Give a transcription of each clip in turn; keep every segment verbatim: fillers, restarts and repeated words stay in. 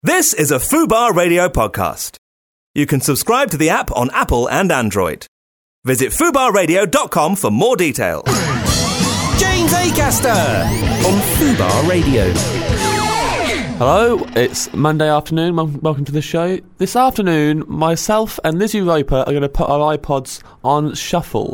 This is a Fubar Radio podcast. You can subscribe to the app on Apple and Android. Visit fubar radio dot com for more details. James Acaster on Fubar Radio. Hello, it's Monday afternoon. Welcome to the show. This afternoon, myself and Lizzie Roper are going to put our iPods on shuffle.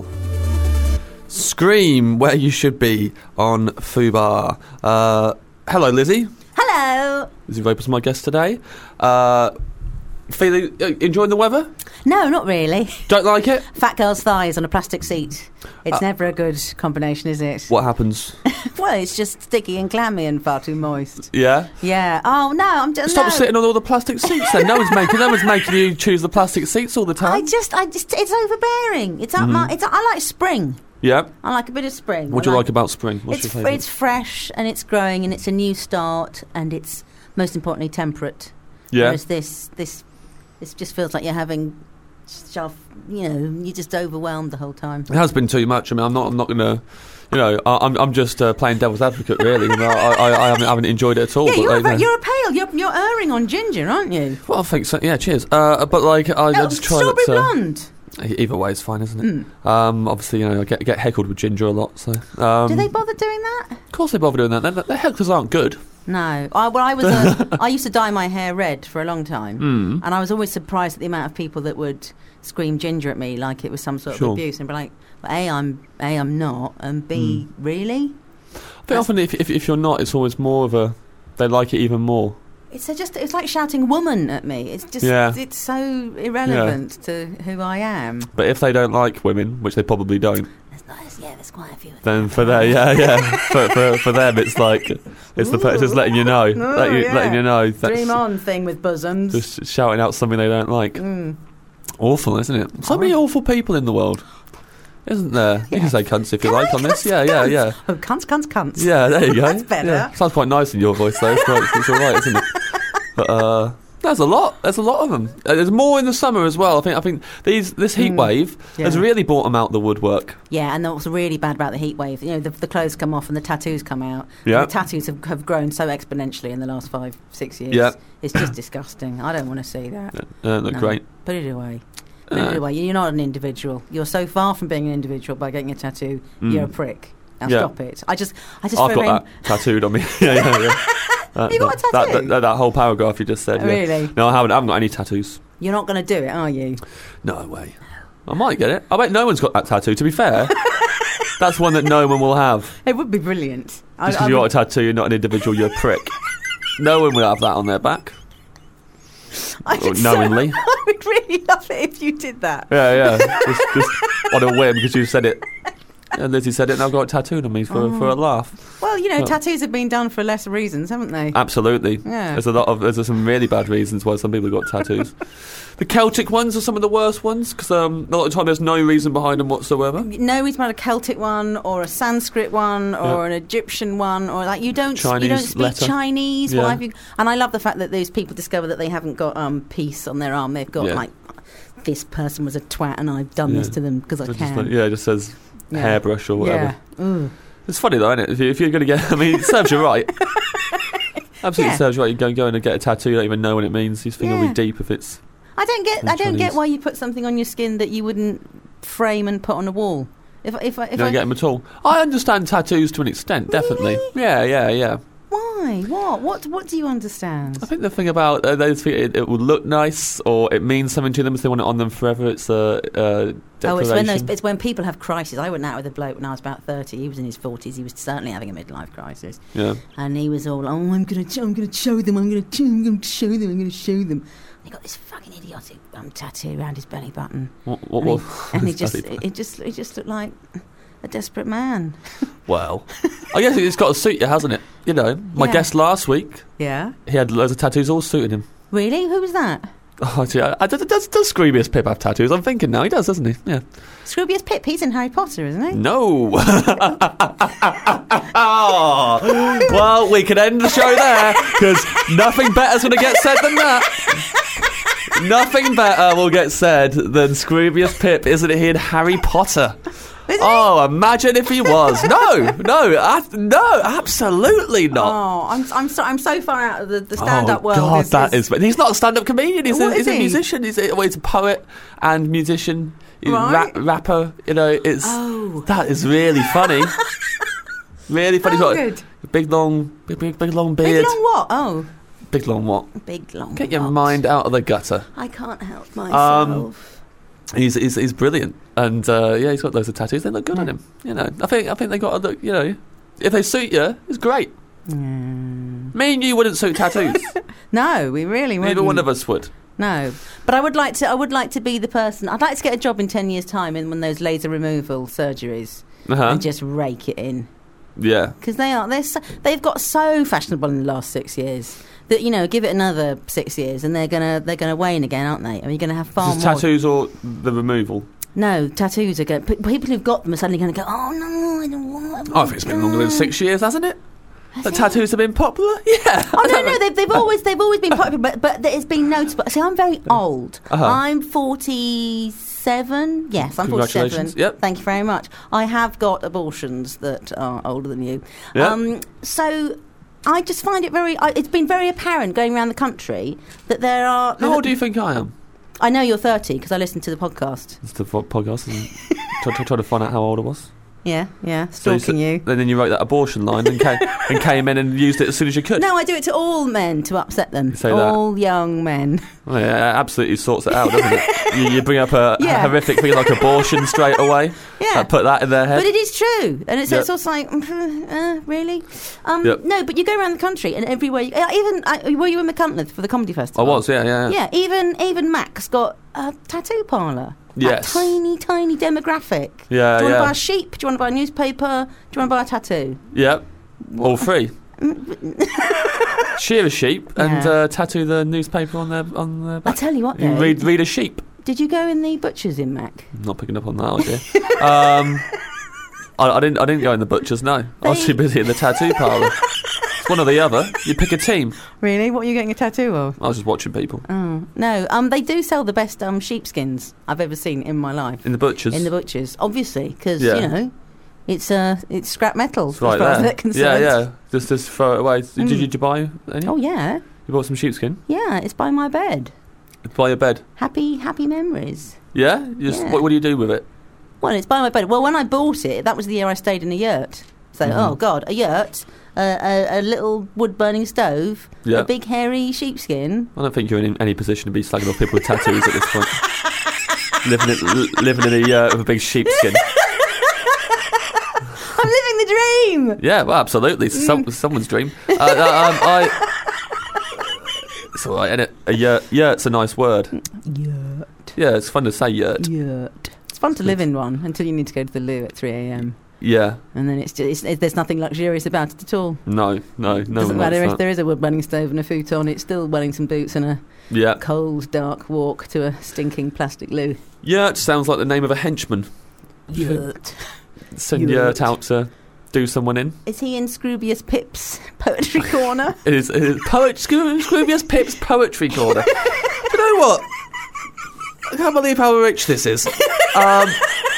Scream where you should be on Fubar. Uh, hello, Lizzie. Hello. Lizzie Roper's my guest today. Uh, feeling uh, enjoying the weather? No, not really. Don't like it? Fat girl's thighs on a plastic seat. It's Uh, never a good combination, is it? What happens? Well, it's just sticky and clammy and far too moist. Yeah? Yeah. Oh no, I'm just Stop no. sitting on all the plastic seats then. No one's making no one's making you choose the plastic seats all the time. I just, I just, it's overbearing. It's up Mm-hmm. my. It's. I like spring. Yeah. I like a bit of spring. What do I you like about spring? What's It's your fr- favourite? it's fresh and it's growing and it's a new start and it's most importantly temperate. Yeah. Whereas this, this, this just feels like you're having, shove, you know, you're just overwhelmed the whole time. It has been too much. I mean, I'm not. I'm not going to. You know, I, I'm. I'm just uh, playing devil's advocate, really. You know, I, I, I haven't, I haven't enjoyed it at all. Yeah, but, you're, uh, a, ve- yeah. you're a pale. You're, you're erring on ginger, aren't you? Well, I think so. Yeah, cheers. Uh, but like, I, I No, just try strawberry not to. blonde. Either way, it's fine, isn't it? Mm. Um, obviously, you know, I get get heckled with ginger a lot. So, um, Do they bother doing that? Of course, they bother doing that. Their, their hecklers aren't good. No. I, well, I was. A, I used to dye my hair red for a long time, Mm. and I was always surprised at the amount of people that would scream ginger at me like it was some sort Sure. of abuse, and be like, well, "A, I'm A, I'm not, and B, Mm. really." I think often, if, if if you're not, it's always more of a. They like it even more. It's a just. It's like shouting "woman" at me. It's just. Yeah. It's so irrelevant to who I am. But if they don't like women, which they probably don't, There's, there's, yeah, there's quite a few. Of then them. for them, yeah, yeah, for, for for them, it's like it's the it's just letting you know, Ooh, let you, yeah. letting you know. That's Dream on thing with bosoms. just shouting out something they don't like. Mm. Awful, isn't it? So many awful people in the world, isn't there? You can say cunts if you like on this. Yeah, yeah, yeah. Oh, cunts, cunts, cunts. Yeah, there you go. That's better. Yeah. Sounds quite nice in your voice, though. It's, quite, it's all right, isn't it? But uh, there's a lot. There's a lot of them. Uh, there's more in the summer as well. I think. I think these this heat Mm. wave Yeah. has really brought them out the woodwork. Yeah, and what's really bad about the heat wave, you know, the, the clothes come off and the tattoos come out. Yeah. And the tattoos have, have grown so exponentially in the last five, six years. Yeah. It's just disgusting. I don't want to see that. Uh, look No. great. Put it away. Put Uh, it away. You're not an individual. You're so far from being an individual by getting a tattoo. Mm. You're a prick. Now Yeah. stop it. I just, I just I've feel got very- that tattooed on me. yeah, yeah, yeah. That, You got a that, that, tattoo? that, that whole paragraph you just said. Oh, yeah. really? No, I haven't. I haven't got any tattoos. You're not going to do it, are you? No way. I might get it. I bet no one's got that tattoo. To be fair, that's one that no one will have. It would be brilliant. I- Just I because you got a would- tattoo, you're not an individual. You're a prick. No one will have that on their back. I Or would knowingly. So, I would really love it if you did that. Yeah, yeah. just, just on a whim because you said it. And Lizzie said it, and I've got it tattooed on me for Oh. for a laugh. Well, you know, Well- tattoos have been done for lesser reasons, haven't they? Absolutely. Yeah. There's a lot of there's some really bad reasons why some people have got tattoos. The Celtic ones are some of the worst ones because um, a lot of the time there's no reason behind them whatsoever. No reason about a Celtic one or a Sanskrit one or Yeah. an Egyptian one or like you don't you Chinese don't speak letter. Chinese. Yeah. Why have you? And I love the fact that those people discover that they haven't got um, peace on their arm. They've got Yeah. like this person was a twat and I've done this Yeah. to them because I It just can. like- yeah, it just says Yeah. hairbrush or whatever. Yeah. Ooh. It's funny though, isn't it? If, you, if you're going to get, I mean, it serves you right. Absolutely Yeah. serves you right. You go go in and get a tattoo, you don't even know what it means. You think it'll Yeah. be deep if it's. I don't get. From I don't get Chinese. why you put something on your skin that you wouldn't frame and put on a wall. If if I- if You don't I get them at all. I understand tattoos to an extent, definitely. Really? Yeah, yeah, yeah. why what what what do you understand? I think the thing about uh, those think it, it will look nice or it means something to them if they want it on them forever. It's a uh, declaration. Oh, it's when those, it's when people have crises. I went out with a bloke when I was about thirty. He was in his forties. He was certainly having a midlife crisis, yeah. and he was all, "Oh, I'm gonna, I'm gonna show them. I'm gonna, I'm gonna show them. I'm gonna show them." And he got this fucking idiotic um, tattoo around his belly button, What? what, and, what he, and he just, it, it just, it just looked like a desperate man. Well, I guess it's got to suit you, hasn't it? You know, my Yeah. guest last week, Yeah, he had loads of tattoos all suiting him. really? Who was that? Oh, gee, I, I, does, does, does Scroobius Pip have tattoos? I'm thinking now. He does, doesn't he? Yeah. Scroobius Pip. He's in Harry Potter, isn't he? No. Oh. Well, we can end the show there because nothing better's going to get said than that. Nothing better will get said than Scroobius Pip, isn't it? He in Harry Potter. Is Oh, imagine if he was. No, no, I, no, absolutely not. Oh, I'm I'm so I'm so far out of the, the stand-up oh, world. God, It's- that it's- is. He's not a stand-up comedian. He's, a, What is he's a he? musician. He's a, well, he's a poet and musician. He's a Right. rap, rapper. You know, it's Oh. that is really funny. Really funny. Oh, He's got good. a big long, big, big, big long Big beard. long what? Oh, Big long what? big long. Get your what? mind out of the gutter. I can't help myself. He's he's, he's brilliant, and uh, yeah, he's got loads of tattoos. They look good on him. You know, I think I think they got to look. You know, if they suit you, it's great. Mm. Me and you wouldn't suit tattoos. No, we really wouldn't. Neither one of us would. No, but I would like to. I would like to be the person. I'd like to get a job in ten years' time in one of those laser removal surgeries Uh-huh. and just rake it in. Yeah. Because they are, they're so, they've got so fashionable in the last six years that, you know, give it another six years and they're gonna they're gonna wane again, aren't they? I mean, you're gonna have far Just more tattoos or the removal. No, tattoos are going. P- people who've got them are suddenly going to go. Oh no, I don't want. Oh, I think it's been longer than six years, hasn't it? Has The it? tattoos have been popular. Yeah. Oh no, no, they've, they've always they've always been popular, but but it's been noticeable. See, I'm very old. Uh-huh. I'm forty-seven. Yes, I'm forty-seven. Congratulations. Yep. Thank you very much. I have got abortions that are older than you. Yep. Um, so I just find it very. I, it's been very apparent going around the country that there are. How old do you think I am? I know you're thirty because I listened to the podcast. It's the vo- podcast. And try, try, try to find out how old I was. Yeah, yeah, So you stalking s- you. And then you wrote that abortion line and came, and came in and used it as soon as you could. No, I do it to all men to upset them. say that. All young men. Oh, yeah, it absolutely sorts it out, doesn't it? You, you bring up a Yeah. horrific thing like abortion straight away. Yeah. Like, put that in their head. But it is true, and it's, Yep. it's also like, uh, really? Um, Yep. No, but you go around the country, and everywhere. You, uh, even I, were you in McCuntleth for the comedy I festival? was, yeah, yeah. Yeah, even even Mac's got a tattoo parlour. Yes. That tiny, tiny demographic. Yeah, Do you want to yeah. buy a sheep? Do you want to buy a newspaper? Do you want to buy a tattoo? Yep. All three. Shear a sheep and Yeah. uh, tattoo the newspaper on their on their I back. tell you what, You though. read read a sheep. Did you go in the butchers in Mac? I'm not picking up on that idea. um, I, I didn't. I didn't go in the butchers. No, I was They- too busy in the tattoo parlour. It's one or the other. You pick a team. Really? What are you getting a tattoo of? I was just watching people Oh no. Um, they do sell the best um sheepskins I've ever seen in my life. in the butchers. In the butchers, obviously, because Yeah. you know, it's uh, it's scrap metal It's right as far as there. they're concerned. Yeah, yeah. Just just throw it away. Did, Mm. you, did you buy any? Oh yeah, You bought some sheepskin. yeah. It's by my bed. By your bed. Happy, happy memories. Yeah. You just, Yeah. What, what do you do with it? Well, it's by my bed. Well, when I bought it, that was the year I stayed in a yurt. So, Mhm. oh god, a yurt, uh, a, a little wood-burning stove, Yeah. a big hairy sheepskin. I don't think you're in any position to be slagging off people with tattoos at this point. living in li- living in a yurt with a big sheepskin. I'm living the dream. Yeah, well, absolutely. Mm. Some, someone's dream. Uh, uh, um, I. It's all right, isn't it? A yurt. Yurt's a nice word. Yurt, Yeah, it's fun to say yurt. yurt. It's fun to live in one until you need to go to the loo at three a.m. Yeah. and then it's just it's, there's nothing luxurious about it at all. No, no, no. Doesn't one matter likes if that. there is a wood-burning stove and a futon. It's still Wellington boots and a Yeah. cold, dark walk to a stinking plastic loo. Yurt sounds like the name of a henchman. Yurt. Send Yurt. yurt out to do someone in. Is he in Scroobius Pip's poetry corner? It is, it is poet, Scroo- Scroobius Pip's poetry corner. Do you know what? I can't believe how rich this is. Um,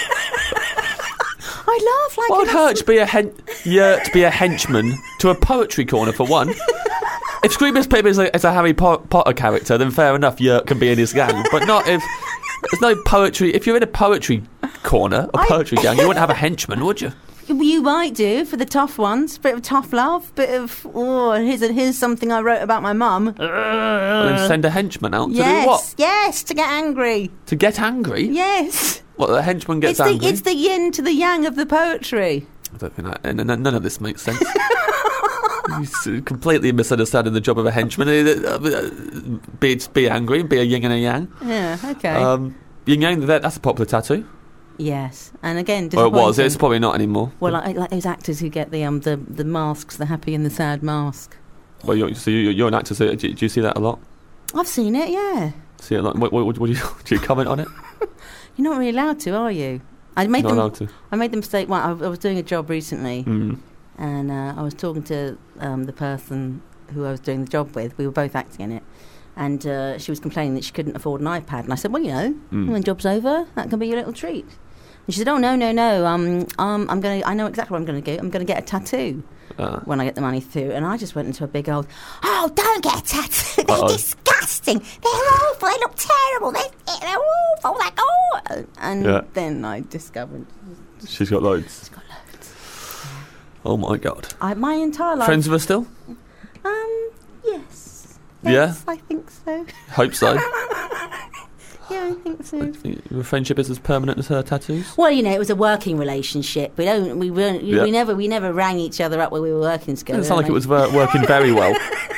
I laugh like what would an hurt to be a hen- yurt be a henchman to a poetry corner for one? If Scroobius Pip is a, is a Harry Po- Potter character, then fair enough, Yurt can be in his gang. But not if there's no poetry. If you're in a poetry corner, a I- poetry gang, you wouldn't have a henchman, would you? You might do for the tough ones, bit of tough love, bit of oh here's a, here's something I wrote about my mum. Well, then send a henchman out to yes, do what? yes, to get angry. To get angry? Yes, What, the henchman gets it's the angry? it's the yin to the yang of the poetry. I don't think that, n- n- none of this makes sense. He's uh, completely misunderstanding the job of a henchman. Uh, uh, Be, be angry and be a yin and a yang. Yeah, okay. Um, yin yang, that, that's a popular tattoo. yes, and again, Or it was, disappointing. it's probably not anymore. Well, like, like those actors who get the um the, the masks, the happy and the sad mask. Well, you're, so you're, you're an actor, so do, do you see that a lot? I've seen it, yeah. See it a lot? What, what, what do, you, do you comment on it? You're not really allowed to, are you? I made Not them. allowed to. I made the mistake. Well, I, I was doing a job recently, Mm. and uh, I was talking to um, the person who I was doing the job with. We were both acting in it, and uh, she was complaining that she couldn't afford an iPad. And I said, "Well, you know, Mm. when job's over, that can be your little treat." And she said, "Oh no, no, no. Um, um, I'm going. I know exactly what I'm going to do. I'm going to get a tattoo Uh, when I get the money through." And I just went into a big old, "Oh, don't get a tattoo. They're Uh-oh. disgusting. They're awful. They look terrible. They're, they're awful. Like oh." And Yeah. then I discovered she's got loads. she's got loads. Oh my god. I, my entire life. Friends with her still? Um, yes. Yeah? Yes, I think so. Hope so. Yeah, I think so. Your friendship is as permanent as her tattoos? Well, you know, it was a working relationship. We don't, we weren't, Yeah. we never, we never rang each other up when we were working together. It sounded like it and was ver- working very well.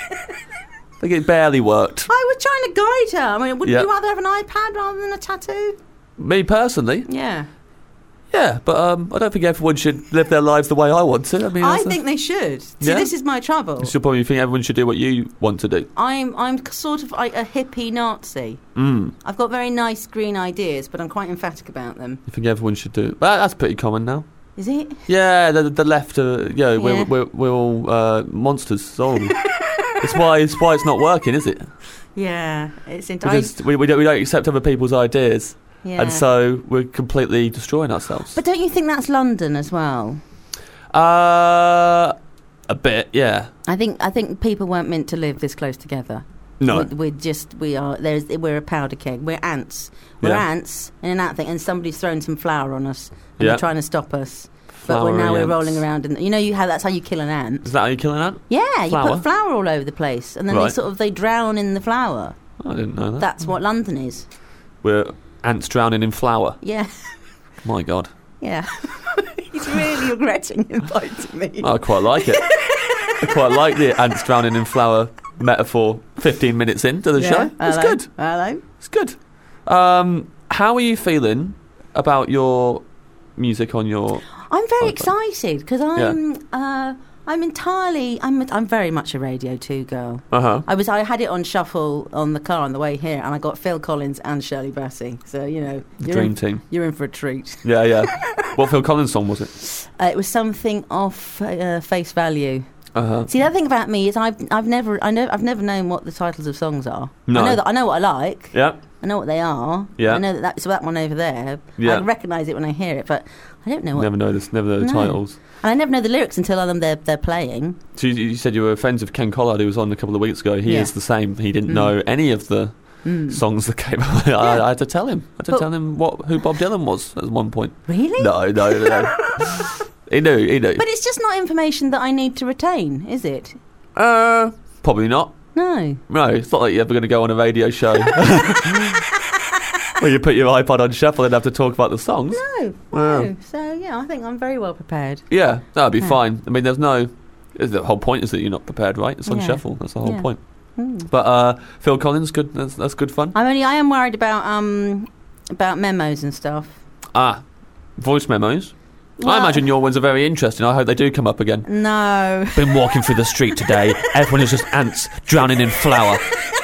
I think it barely worked. I was trying to guide her. I mean, wouldn't Yeah. you rather have an iPad rather than a tattoo? Me personally, Yeah, yeah, but um, I don't think everyone should live their lives the way I want to. I mean, I that's a- think they should. See, Yeah? this is my trouble. you should probably think everyone should do what you want to do. I'm, I'm sort of like a hippie Nazi. Mm. I've got very nice green ideas, but I'm quite emphatic about them. You think everyone should do it? But that's pretty common now. Is it? Yeah, the the left, uh, yeah, we're, Yeah. we're we're all uh, monsters. So it's why it's why it's not working, is it? Yeah, it's entirely. Because we we don't we don't accept other people's ideas, Yeah. and so we're completely destroying ourselves. But don't you think that's London as well? Uh, a bit, yeah. I think I think people weren't meant to live this close together. No, We're, we're just we are there's we're a powder keg. We're ants. We're Yeah. ants in an ant thing, and somebody's thrown some flour on us, and Yeah. they're trying to stop us. But Flowery we're, now we're ants. rolling around, and you know you how that's how you kill an ant. Is that how you kill an ant? Yeah, you Flour? put flour all over the place, and then they Right. sort of they drown in the flour. I didn't know that. That's what London is. We're ants drowning in flour. Yeah, My God, yeah. He's really regretting inviting me. I quite like it. I quite like the ants drowning in flour metaphor. Fifteen minutes into the Yeah, show, it's hello, good. Hello. It's good. Um, how are you feeling about your music on your? I'm very Okay. excited because I'm uh, I'm entirely I'm I'm very much a Radio Two girl. Uh huh. I was I had it on shuffle on the car on the way here, and I got Phil Collins and Shirley Bassey. So you know, you're Dream in, team. you're in for a treat. Yeah, yeah. What Phil Collins song was it? Uh, it was something off uh, Face Value. Uh huh. See, the other thing about me is I've I've never I know I've never known what the titles of songs are. No. I know that I know what I like. Yeah. I know what they are. Yeah. I know that that's that one over there. Yeah. I recognise it when I hear it, but I don't know what. Never know this. Never know the No. titles. And I never know the lyrics until I'm they're they're playing. So you, you said you were friends with Ken Collard, who was on a couple of weeks ago. He Yeah. is the same. He didn't Mm. know any of the Mm. songs that came out. I, Yeah. I had to tell him. I had to But- tell him what who Bob Dylan was at one point. Really? No, no, no. He knew. He knew. But it's just not information that I need to retain, is it? Uh, probably not. No. No, it's not like you're ever going to go on a radio show where you put your iPod on shuffle and have to talk about the songs. No. Wow. No. So yeah, I think I'm very well prepared. Yeah, that'd be Yeah. fine. I mean, there's no. The whole point is that you're not prepared, right? It's on Yeah. shuffle. That's the whole Yeah. point. Mm. But uh, Phil Collins, good. That's, that's good fun. I'm only I am worried about um about memos and stuff. Ah, voice memos. I Well- imagine your ones are very interesting. I hope they do come up again. No. Been walking through the street today. Everyone is just ants drowning in flour,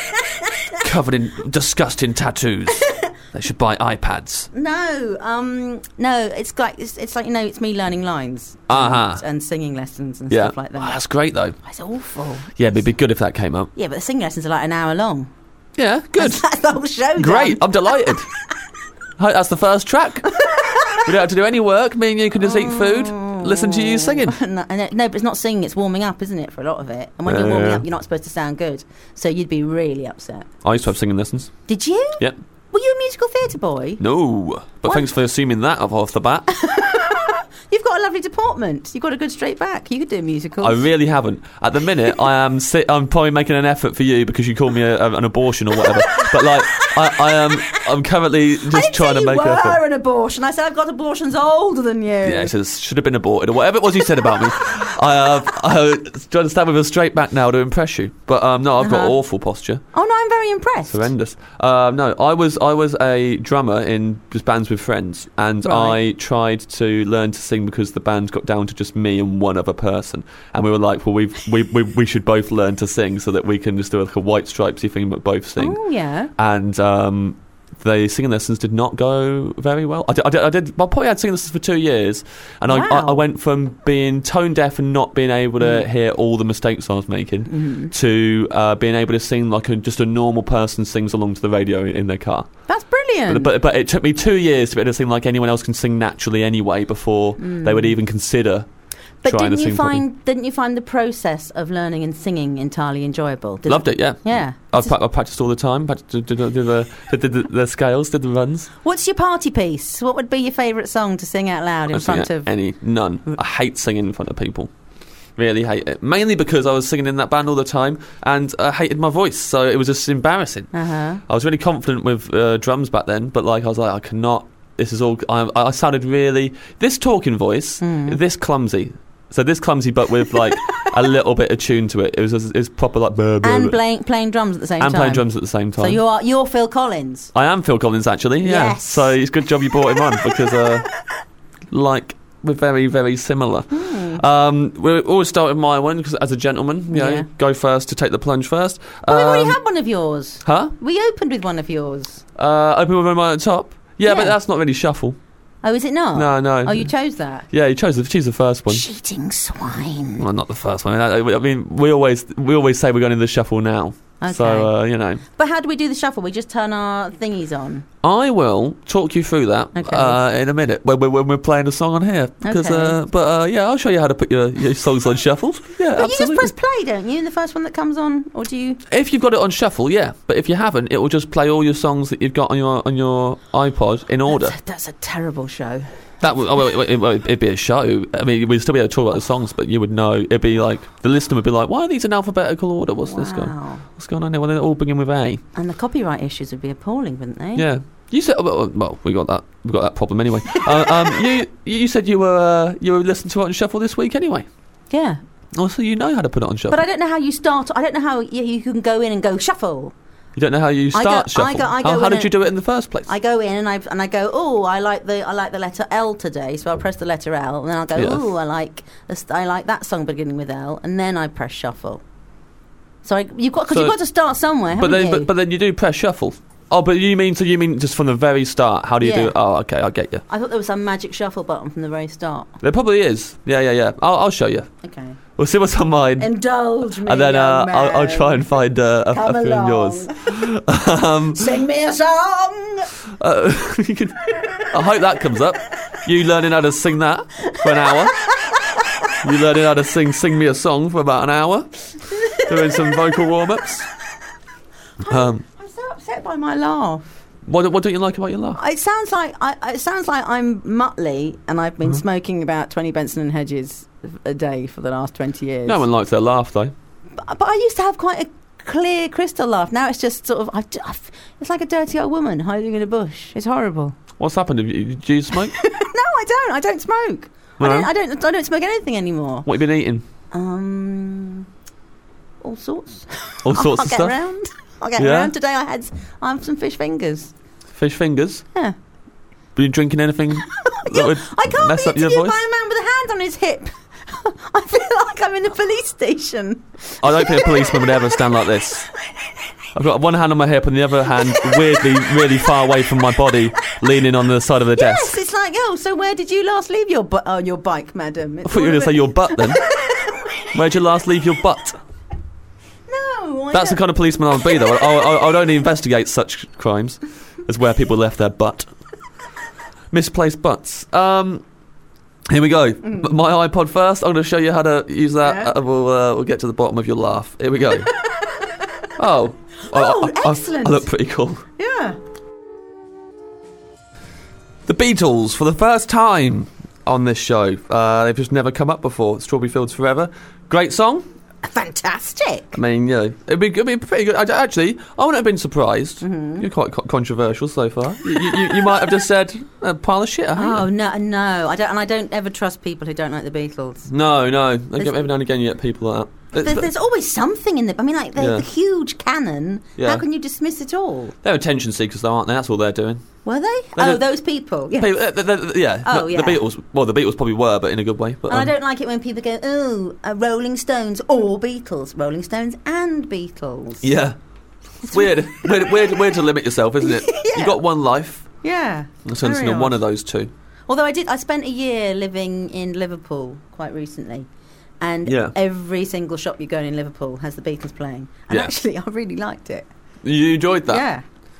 covered in disgusting tattoos. They should buy iPads. No. Um. No. It's like it's, it's like you know it's me learning lines. Uh-huh. and, and singing lessons and Yeah, stuff like Oh, that. that's great though. It's awful. Yeah, it'd be good if that came up. Yeah, but the singing lessons are like an hour long. Yeah, good. That's the whole show. Great, done. I'm delighted. Hope that's the first track. We don't have to do any work. Me and you can just eat food, listen to you singing. no, no, no, but it's not singing, it's warming up, isn't it, for a lot of it? And when you're Uh, warming yeah. up, you're not supposed to sound good. So you'd be really upset. I used to have singing lessons. Did you? Yep. Were you a musical theatre boy? No, but What? thanks for assuming that off off the bat. You've got a lovely deportment. You've got a good straight back. You could do musicals. I really haven't. At the minute, I am. Si- I'm probably making an effort for you because you called me a, a, an abortion or whatever. But like, I, I am. I'm currently just I didn't trying say to you make were an effort. an abortion. I said I've got abortions older than you. Yeah, it says should have been aborted or whatever it was you said about me. I, uh, I was trying to stand with a straight back now to impress you, but um, no, I've got Uh-huh. awful posture, Oh no, I'm very impressed. horrendous. Um, no, I was I was a drummer in just bands with friends, and Right. I tried to learn to sing because the band got down to just me and one other person, and we were like, well, we we we we should both learn to sing so that we can just do like a White Stripesy thing, but both sing. Oh yeah. And um, the singing lessons did not go very well. I did, I did, I did well, probably had singing lessons for two years, and I, I, Wow. I went from being tone deaf and not being able to hear all the mistakes I was making to uh, being able to sing like a, just a normal person sings along to the radio in their car. That's brilliant. brilliant. But, but but it took me two years to be able to sing like anyone else can sing naturally anyway before Mm. they would even consider But trying didn't to you sing find properly. didn't you find the process of learning and singing entirely enjoyable? Did Loved it, yeah. Yeah. I, pra- I practiced all the time. Practiced, did, did, did, the, did, the, the scales, did the runs. What's your party piece? What would be your favourite song to sing out loud in I front sing of? any none. I hate singing in front of people. Really hate it. Mainly because I was singing in that band all the time and I hated my voice, so it was just embarrassing. Uh-huh. I was really confident with uh, drums back then, but like I was like, I cannot. This is all. I, I sounded really. This talking voice, Mm. this clumsy. So this clumsy, but with like a little bit of tune to it. It was it was proper like. Blah, blah, And blah. playing playing drums at the same and time. playing drums at the same time. So you are you're Phil Collins. I am Phil Collins, actually. Yeah. Yes. So it's a good job you brought him on because, uh, like, we're very, very similar. Mm. Um, we always start with my one because, as a gentleman, you know, Yeah. go first to take the plunge first. Oh, we already Um, had one of yours. Huh? We opened with one of yours. Uh, open with my at the top. Yeah, Yeah. but that's not really shuffle. Oh, is it not? No, no. Oh, you chose that. Yeah, you chose the, choose the first one. Cheating swine. Well, not the first one. I, I mean, we always we always say we're going to the shuffle now. Okay. So uh, you know, But how do we do the shuffle? We just turn our thingies on. I will talk you through that Okay. uh, in a minute when, when, when we're playing a song on here. Because, Okay. uh, but uh, yeah, I'll show you how to put your, your songs on shuffle. Yeah, But you absolutely. just press play, don't you? And the first one that comes on, or do you? If you've got it on shuffle, yeah. But if you haven't, it will just play all your songs that you've got on your on your iPod in order. That's a, that's a terrible show. That would, oh, well, it, it, it'd be a show. I mean, we'd still be able to talk about the songs, but you would know. It'd be like the listener would be like, "Why are these in alphabetical order? What's this going? Wow. What's going on here? Well, they all begin with A." And the copyright issues would be appalling, wouldn't they? Yeah. You said, well, well, we got that. We got that problem anyway. uh, um, you you said you were uh, you were listening to it on shuffle this week anyway. Yeah. Oh, so you know how to put it on shuffle. But I don't know how you start. I don't know how you, you can go in and go shuffle. You don't know how you I start go- shuffle. I go- I go how how in did you and- do it in the first place? I go in and I and I go. Oh, I like the I like the letter L today, so I'll press the letter L, and then I'll go. Yeah. Oh, I like this, I like that song beginning with L, and then I press shuffle. So I, you've got because So- you've got to start somewhere, but haven't then, you? but, but then you do press shuffle. Oh, but you mean so you mean just from the very start? How do you do Yeah. it? Oh, okay, I get you. I thought there was some magic shuffle button from the very start. There probably is. Yeah, yeah, yeah. I'll, I'll show you. Okay. We'll see what's on mine. Indulge me, And then uh, young I'll, I'll man. try and find uh, a, Come a few of along. yours. um, Sing me a song. Uh, you can, I hope that comes up. You learning how to sing that for an hour. You learning how to sing "Sing Me a Song" for about an hour. Doing some vocal warm-ups. Um, I'm so upset by my laugh. what, what don't you like about your laugh? It sounds like I, it sounds like I'm Muttley, and I've been Uh-huh. smoking about twenty Benson and Hedges a day for the last twenty years. No one likes their laugh, though. But, but I used to have quite a clear crystal laugh. Now it's just sort of, I, I, it's like a dirty old woman hiding in a bush. It's horrible. What's happened? Have you, do you smoke? No, I don't. I don't smoke. No? I don't. I don't. I don't smoke anything anymore. What have you been eating? Um, all sorts. All sorts I'll of get stuff. around. I'll get Yeah? around. Today I had I have some fish fingers. Fish fingers. Yeah. Been drinking anything that would I can't mess be up your interviewed voice? by a man with a hand on his hip. I feel like I'm in a police station. I don't think a policeman would ever stand like this. I've got one hand on my hip and the other hand weirdly really far away from my body, leaning on the side of the Yes, desk. it's like, oh, so where did you last leave your bu- on your bike, madam? I thought you were going to say your butt then. Where'd you last leave your butt? No, I That's the don't. kind of policeman I would be, though. I, I, I would only investigate such crimes as where people left their butt. Misplaced butts. Um, here we go. Mm. My iPod first. I'm going to show you how to use that. Yeah. Uh, we'll, uh, we'll get to the bottom of your laugh. Here we go. oh. Oh, I, I, excellent. I look pretty cool. Yeah. The Beatles, for the first time on this show. Uh, they've just never come up before. Strawberry Fields Forever. Great song. Fantastic. I mean, you know, it'd be, it'd be pretty good. I, actually, I wouldn't have been surprised. Mm-hmm. You're quite co- controversial so far. you, you, you might have just said, a pile of shit, I hate Oh it." no, no, I don't, and I don't ever trust people who don't like the Beatles. No, no. I There's- get, every now and again you get people like that. There's, It's- there's always something in the. I mean, like they're Yeah. the huge canon. Yeah. How can you dismiss it all? They're attention seekers, though, aren't they? That's all they're doing. Were they? They're oh, the- those people. Yeah. People- uh, they're- they're- yeah. Oh, no, yeah. The Beatles, well, the Beatles probably were, but in a good way. But, And I um, don't like it when people go, "Oh, uh, Rolling Stones or Beatles, Rolling Stones and Beatles." Yeah. It's weird. weird, weird. Weird to limit yourself, isn't it? Yeah. You've got one life. Yeah. So listen Very to one odd. of those two. Although I did, I spent a year living in Liverpool quite recently, and Yeah. every single shop you go in in Liverpool has the Beatles playing, and Yeah. actually I really liked it. You enjoyed that? Yeah.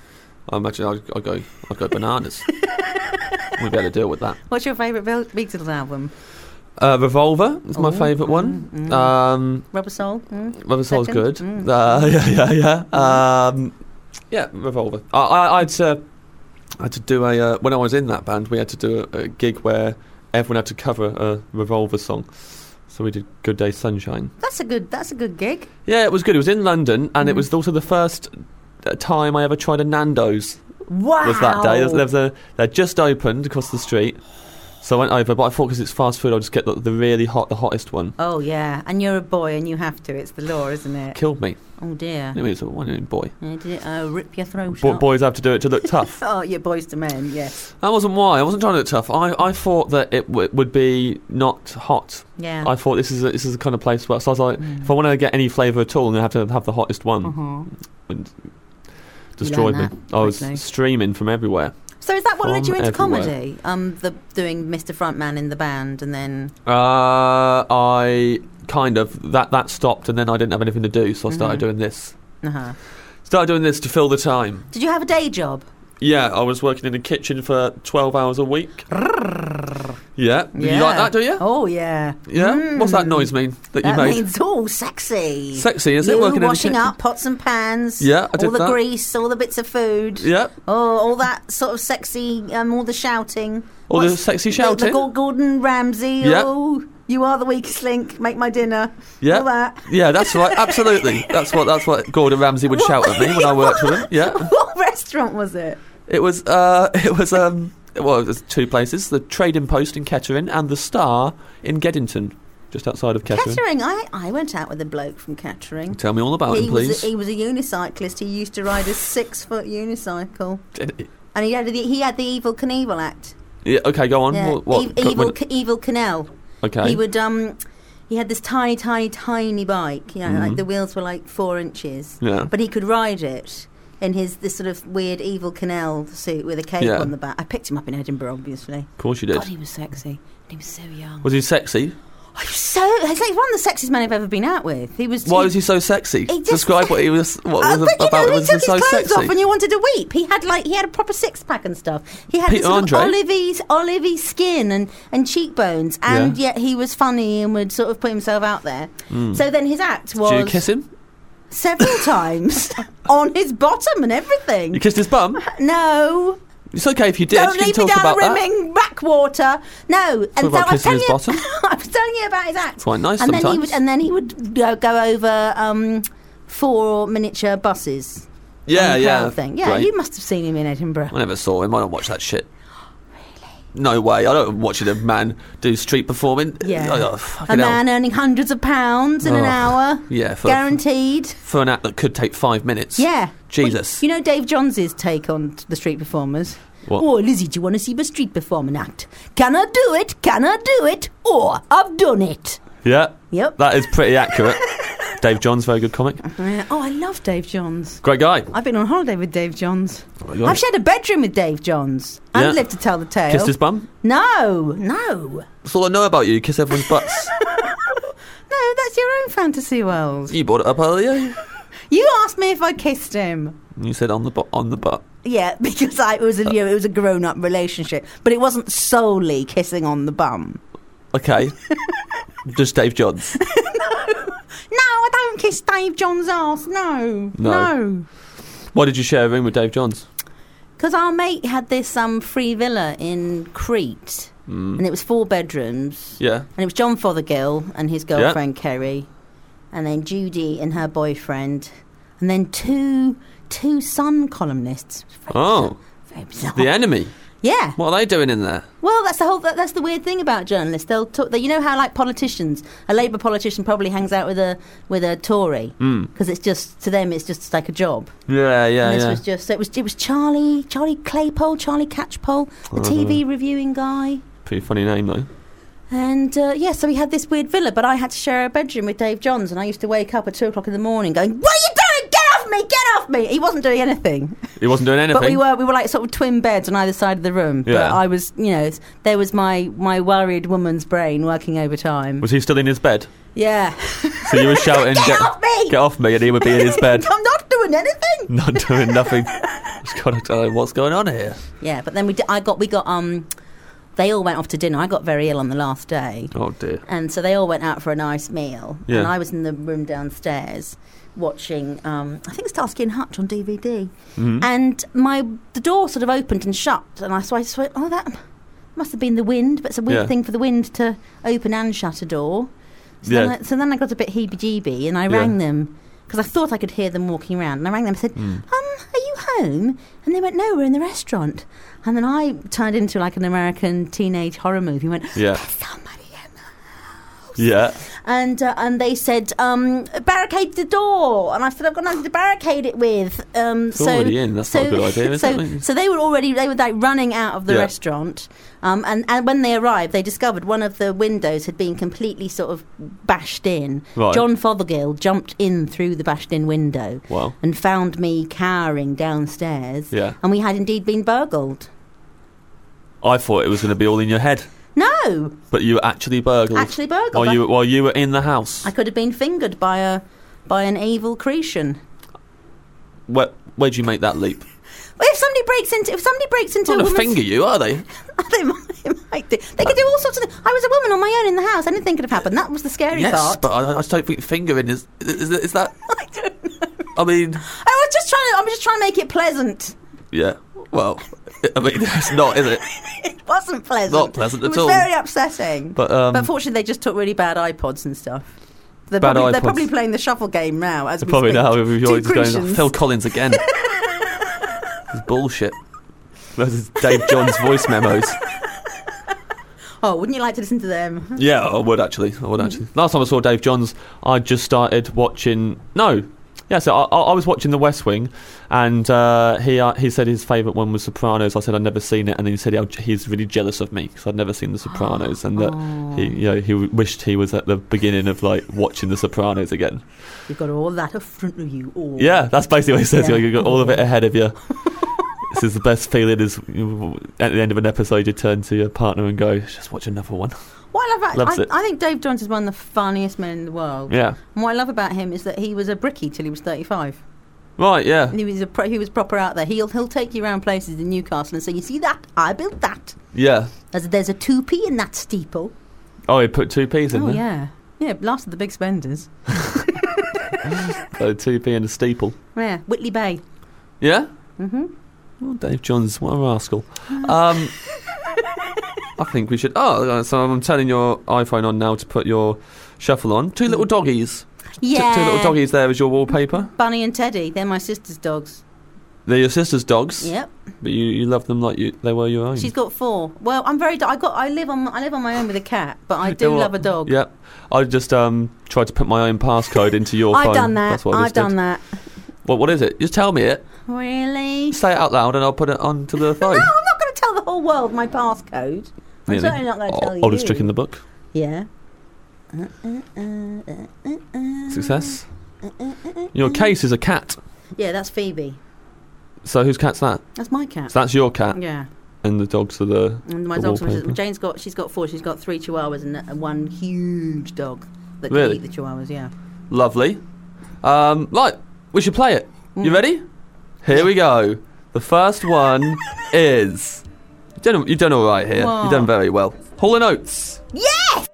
I imagine I'd, I'd go, I'd go bananas. We'd be able to deal with that. What's your favourite Be- Beatles album? Uh, Revolver is my Ooh, favourite one. mm, mm. Um, Rubber Soul. Mm. Rubber Soul's Second? good. Mm. Uh, yeah, yeah, yeah. Um, yeah, Revolver. I, I, I'd, uh, I had to do a uh, when I was in that band. We had to do a, a gig where everyone had to cover a Revolver song. So we did "Good Day Sunshine." That's a good. That's a good gig. Yeah, it was good. It was in London, and Mm. it was also the first uh, time I ever tried a Nando's. Wow. Was that day? There was a, they'd just opened across the street. So I went over, but I thought because it's fast food, I'll just get the, the really hot, the hottest one. Oh yeah, and you're a boy, and you have to. It's the law, isn't it? Killed me. Oh dear. It was a one boy. Yeah, did it uh, rip your throat Bo- out? boys have to do it to look tough. Oh, you're boys to men. Yes. That wasn't why. I wasn't trying to look tough. I, I thought that it w- would be not hot. Yeah. I thought this is a, this is the kind of place where so I was like, Mm. if I want to get any flavour at all, I'm going to have to have the hottest one. Uh-huh. And destroyed me. learned that I was quickly. streaming from everywhere. So is that what led From you into everywhere. comedy? Um, the doing Mister Frontman in the band, and then Uh, I kind of that that stopped, and then I didn't have anything to do, so I started Mhm. doing this. uh-huh. Started doing this to fill the time. Did you have a day job? Yeah, I was working in a kitchen for twelve hours a week. Yeah, you Yeah. like that? Do you? Oh yeah. Yeah. Mm. What's that noise mean that you That made? means oh, sexy. Sexy, is you it? Working in a washing kitchen? up pots and pans. Yeah, I did all the that. grease, all the bits of food. Yeah. Oh, all that sort of sexy, um, all the shouting. All the What's- sexy the- shouting? The, Gor- Gordon Ramsay. Yeah. Oh, you are the weakest link. Make my dinner. Yeah. All that. Yeah, that's right. Absolutely. That's what that's what Gordon Ramsay would shout at me when I worked with him. Yeah. What restaurant was it? It was uh it was um well, there's two places, the Trading Post in Kettering and the Star in Geddington, just outside of Kettering. Kettering. I, I went out with a bloke from Kettering. Tell me all about He him, was, please. a, he was a unicyclist. He used to ride a six-foot unicycle, Did he? and he had the, he had the Evil Knievel act. Yeah, okay, go on. Yeah. What, what, E- co- evil, when- K- evil Canal. okay. He would um, he had this tiny, tiny, tiny bike. You know, Mhm. like the wheels were like four inches, Yeah. but he could ride it in his this sort of weird Evil Canal suit with a cape Yeah. on the back. I picked him up in Edinburgh, obviously. Of course you did. God, he was sexy. And he was so young. Was he sexy? Oh, he was so. He's like one of the sexiest men I've ever been out with. He was. Why was he so sexy? He just- Describe what he was. What Uh, was but you about know, it he was took so his clothes sexy? off and you wanted to weep. He had like he had a proper six pack and stuff. He had Peter this sort of Andre? olivey, olivey skin and, and cheekbones, and Yeah. yet he was funny and would sort of put himself out there. So then his act was Did you kiss him? several times on his bottom and everything. You kissed his bum? No, It's okay if you did. don't you can leave me talk down about the that. rimming backwater. No, and about so I was kissing telling his you, bottom? I was telling you about his act. Quite nice and then he sometimes. would, and then he would go, go over um, four miniature buses. Yeah, on the yeah. crowd thing. Yeah, Great. you must have seen him in Edinburgh. I never saw him. I don't watch that shit. No way. I don't watch a man do street performing. Yeah. Oh, A fucking hell. man earning hundreds of pounds in an Oh, hour, Yeah, for, guaranteed. for an act that could take five minutes. Yeah. Jesus. Well, you know Dave Johns' take on t- the street performers? What? Oh, Lizzie, do you want to see my street performing act? Can I do it? Can I do it? Or I've done it. Yeah. Yep. That is pretty accurate. Dave Johns, very good comic. Uh, oh, I love Dave Johns. Great guy. I've been on holiday with Dave Johns. You I've shared a bedroom with Dave Johns. And Yeah. lived to tell the tale. Kissed his bum? No, no. That's all I know about you. You kiss everyone's butts. No, that's your own fantasy world. You brought it up earlier. You asked me if I kissed him. You said on the butt. On the butt. Yeah, because I, it was a you know, it was a grown up relationship, but it wasn't solely kissing on the bum. Okay. Just Dave Johns. No, I don't kiss Dave Johns' ass. No, No. no. Why did you share a room with Dave Johns? Because our mate had this um free villa in Crete, Mm. and it was four bedrooms, Yeah. and it was John Fothergill and his girlfriend Kerry, and then Judy and her boyfriend, and then two two Sun columnists. Very Oh. bizarre, very bizarre. The enemy. Yeah. What are they doing in there? Well, that's the whole. That, that's the weird thing about journalists. They'll talk. They, you know how like politicians, a Labour politician probably hangs out with a with a Tory Mm. because it's just to them it's just like a job. Yeah, yeah, and this yeah. was just it was it was Charlie Charlie Claypole, Charlie Catchpole, the T V reviewing guy. Pretty funny name though. And uh, yeah, so we had this weird villa, but I had to share a bedroom with Dave Johns, and I used to wake up at two o'clock in the morning going, "What are you doing? Get off me! Get off me!" He wasn't doing anything. He wasn't doing anything. But we were we were like sort of twin beds on either side of the room. But Yeah. I was, you know, there was my my worried woman's brain working overtime. Was he still in his bed? Yeah. So you were shouting, Get off me! Get off me, and he would be in his bed, I'm not doing anything. not doing nothing. Just gotta tell him what's going on here. Yeah, but then we, d- I got, we got, um, they all went off to dinner. I got very ill on the last day. Oh dear. And so they all went out for a nice meal. Yeah. And I was in the room downstairs watching, um, I think it's Starsky and Hutch on D V D. Mhm. And my the door sort of opened and shut. And I, so I just went, oh, that must have been the wind. But it's a weird Yeah. thing for the wind to open and shut a door. So, Yeah. then, I, so then I got a bit heebie-jeebie and I Yeah. rang them because I thought I could hear them walking around. And I rang them and said, Mm. um, are you home? And they went, no, we're in the restaurant. And then I turned into like an American teenage horror movie and went, Yeah. there's somebody in the house. Yeah. And uh, and they said, um, barricade the door. And I said, I've got nothing to barricade it with. Um, It's so, already in. That's so, not a good idea, is so, it? so they were already, they were like running out of the Yeah. restaurant. Um, and, and when they arrived, they discovered one of the windows had been completely sort of bashed in. Right. John Fothergill jumped in through the bashed in window Wow. and found me cowering downstairs. Yeah. And we had indeed been burgled. I thought it was going to be all in your head, No, but you were actually burgled. actually burgled. while I- you while you were in the house. I could have been fingered by a by an evil creation. Where where'd you make that leap? Well, if somebody breaks into if somebody breaks into Not a to woman's finger you, are they? they might, they might do. They could do all sorts of things. I was a woman on my own in the house. Anything could have happened. That was the scary Yes, part. but I, I just don't think fingering is is, is that. I don't know. I mean, I was just trying to. I was just trying to make it pleasant. yeah. Well, I mean, it's not, is it? It wasn't pleasant. Not pleasant it at was all. very upsetting. But um, but fortunately, they just took really bad iPods and stuff. They're, Bad probably, they're iPods. probably playing the shuffle game now. As we probably speak. now you're Two just going, oh, Christians. Phil Collins again. It's bullshit. Those is Dave John's voice memos. Oh, wouldn't you like to listen to them? Yeah, I would actually. I would actually. Last time I saw Dave Johns, I just started watching. No, yeah. So I, I was watching The West Wing, and uh, he uh, he said his favourite one was Sopranos. I said I'd never seen it, and then he said he, he's really jealous of me because I'd never seen The Sopranos, and that he you know he wished he was at the beginning of like watching The Sopranos again. You've got all that in front of you. All. Yeah, that's basically what he says. Yeah. You've got all of it ahead of you. This is the best feeling. Is at the end of an episode, you turn to your partner and go, "Just watch another one." What I love about, Loves I, it. I think Dave Johns is one of the funniest men in the world. Yeah. And what I love about him is that he was a brickie till he was thirty-five. Right. Yeah. And he was a pro, he was proper out there. He'll he'll take you around places in Newcastle and say, "You see that? I built that. Yeah. There's, there's a two p in that steeple." Oh, he put two p's in Oh there. yeah, yeah. Last of the big spenders. So two p and a steeple. Yeah, Whitley Bay. Yeah. Mhm. Well, Dave Johns, what a rascal. Um, I think we should. Oh, so I'm turning your iPhone on now to put your shuffle on. Two little doggies. T- Yeah. two little doggies there as your wallpaper. Bunny and Teddy. They're my sister's dogs. They're your sister's dogs. Yep. But you, you love them like you they were your own. She's got four. Well, I'm very. I got. I live on. I live on my own with a cat, but I do You know love what? a dog. Yep. I just um tried to put my own passcode into your phone. I've done that. That's what I I've just done did. that. What what is it? Just tell me it. Really? Say it out loud and I'll put it onto the No, phone. I'm not going to tell the whole world my passcode. I'm Really? certainly not going to tell you. Oldest trick in the book. Yeah. Success. Your case is a cat. Yeah, that's Phoebe. So whose cat's that? That's my cat. So that's your cat, Yeah. and the dogs are the. And my the dogs. wallpaper. Jane's got. She's got four. She's got three Chihuahuas and uh, one huge dog that Really? can eat the Chihuahuas. Yeah. Lovely. Um, right, we should play it. You Mm. ready? Here we go. The first one is. You've done, you've done all right here. What? You've done very well. Hall and Oates. Yes.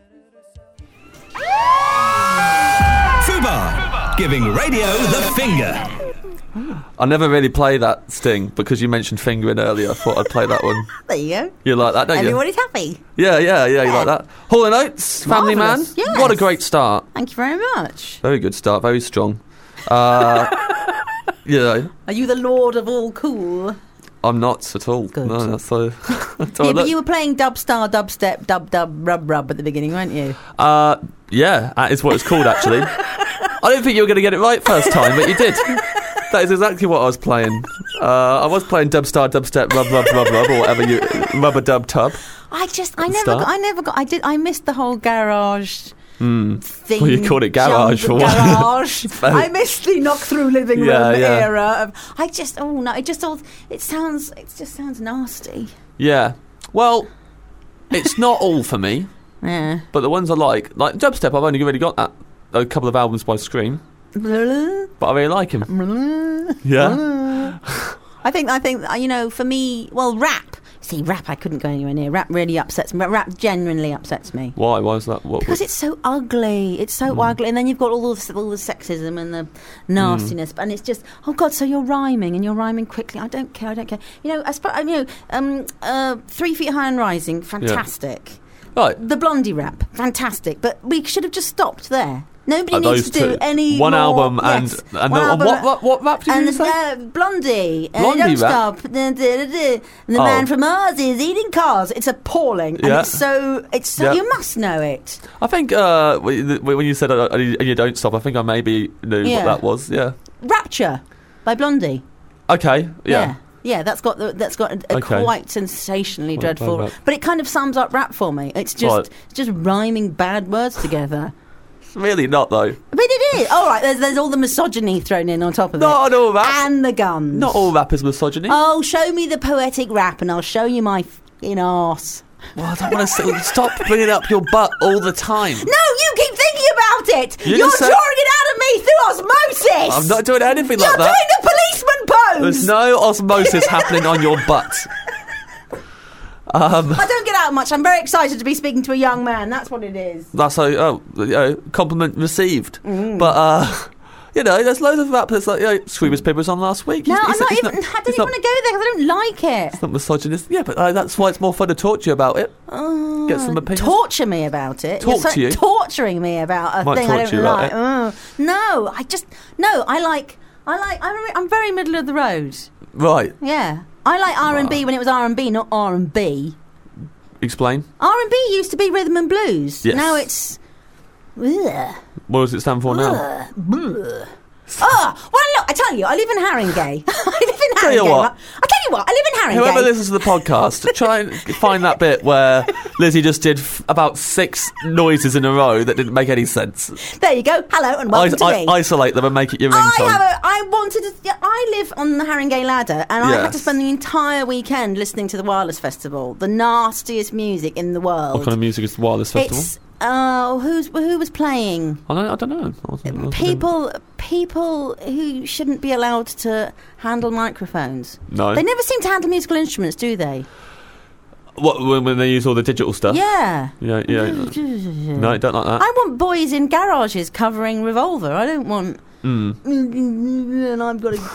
Fubar, giving radio the finger. I never really play that sting because you mentioned fingering earlier. I thought I'd play that one. There you go. You like that, don't you? Everybody's happy. Yeah, yeah, yeah. You Yeah. like that? Hall and Oates, Family Marvellous, Man. yes. What a great start. Thank you very much. Very good start. Very strong. Uh, you know, Are you the lord of all cool? I'm not at all. Good. No, that's so. that's all I Yeah, but look. you were playing dub star, dubstep, dub dub, rub rub at the beginning, weren't you? Uh, yeah, that is what it's called actually. I didn't think you were going to get it right first time, but you did. That is exactly what I was playing. Uh, I was playing dubstar, dubstep, rub, rub, rub, rub, or whatever you, rubber dub tub. I just, I the never, start. got, I never got, I did, I missed the whole garage Hmm. thing. Well, you called it garage jump- for one. Garage. Very- I missed the knock through living room Yeah, yeah. era. Of, I just, oh no, it just all, it sounds, it just sounds nasty. Yeah. Well, it's not all for me, Yeah. but the ones I like, like dubstep, I've only really got that a couple of albums by Scream, but I really like him. Yeah. I think, I think, uh, you know, for me, well, rap. See, rap, I couldn't go anywhere near. Rap really upsets me. Rap genuinely upsets me. Why? Why is that? What, Because what? it's so ugly. It's so mm. ugly. And then you've got all the, all the sexism and the nastiness. Mm. And it's just, oh, God, so you're rhyming and you're rhyming quickly. I don't care, I don't care. You know, I suppose, you know, um, uh, Three Feet High and Rising, fantastic. Yeah. Right. The Blondie rap, fantastic. But we should have just stopped there. Nobody uh, needs to do two. any one more, album and yes, and, one the, album what, what what rap did and you the, say? Uh, Blondie, Blondie uh, don't rap? stop. Da, da, da, da. And the Oh. man from Mars is eating cars. It's appalling, and Yeah. it's so. It's so. Yeah. You must know it. I think uh, when when you said uh, and you don't stop, I think I maybe knew Yeah. what that was. Yeah. Rapture by Blondie. Okay. Yeah. Yeah. Yeah, that's got the, that's got a, a Okay. quite sensationally Right, dreadful, right, right. but it kind of sums up rap for me. It's just Right. it's just rhyming bad words together. Really not though. But it is all right. There's there's all the misogyny thrown in on top of Not it, all rap. and the guns. Not all rap is misogyny. Oh, show me the poetic rap, and I'll show you my fucking arse. Well, I don't want to stop bringing up your butt all the time. No, you keep thinking about it. You You're just said- drawing it out of me through osmosis. I'm not doing anything You're like that. doing the policeman pose. There's no osmosis happening on your butt. Um, I don't get out much. I'm very excited to be speaking to a young man. That's what it is. that's a oh, you know, compliment received. Mm. But uh, you know, there's loads of rap. There's like, you know, Screamers Pip was on last week. No, He's- I'm he's- not he's even. I he's don't even not- want to go there because I don't like it. It's not misogynist. Yeah, but uh, that's why it's more fun to talk to you about it. Oh, Get some opinions. Torture me about it. Talk You're so to you? torturing me about a Might thing I torture don't you about like. it. Oh. No, I just no. I like. I like. I'm. re- I'm very middle of the road. Right. Yeah, I like R and B when it was R and B, not R and B. Explain. R and B used to be rhythm and blues. Yes. Now it's. Ugh. What does it stand for now? Ugh. Bleh. Ah, well, look, I tell you, I live in Haringey. I live in Haringey. Tell you what. I tell you what, I live in Haringey. Whoever listens to the podcast, try and find that bit where Lizzie just did f- about six noises in a row that didn't make any sense. There you go. Hello and welcome Is- to I- me. isolate them and make it your I ringtone. have a. I wanted to. yeah, I live on the Haringey Ladder, and I had to Yes. spend the entire weekend listening to the Wireless Festival, the nastiest music in the world. What kind of music is the Wireless Festival? It's oh, who's who was playing? I don't, I don't know. I wasn't- I wasn't- People, people who shouldn't be allowed to handle microphones. No. They never seem to handle musical instruments, do they? What, when, when they use all the digital stuff? Yeah. Yeah, yeah. No, I don't like that. I want boys in garages covering Revolver. I don't want. Mm. And I've got a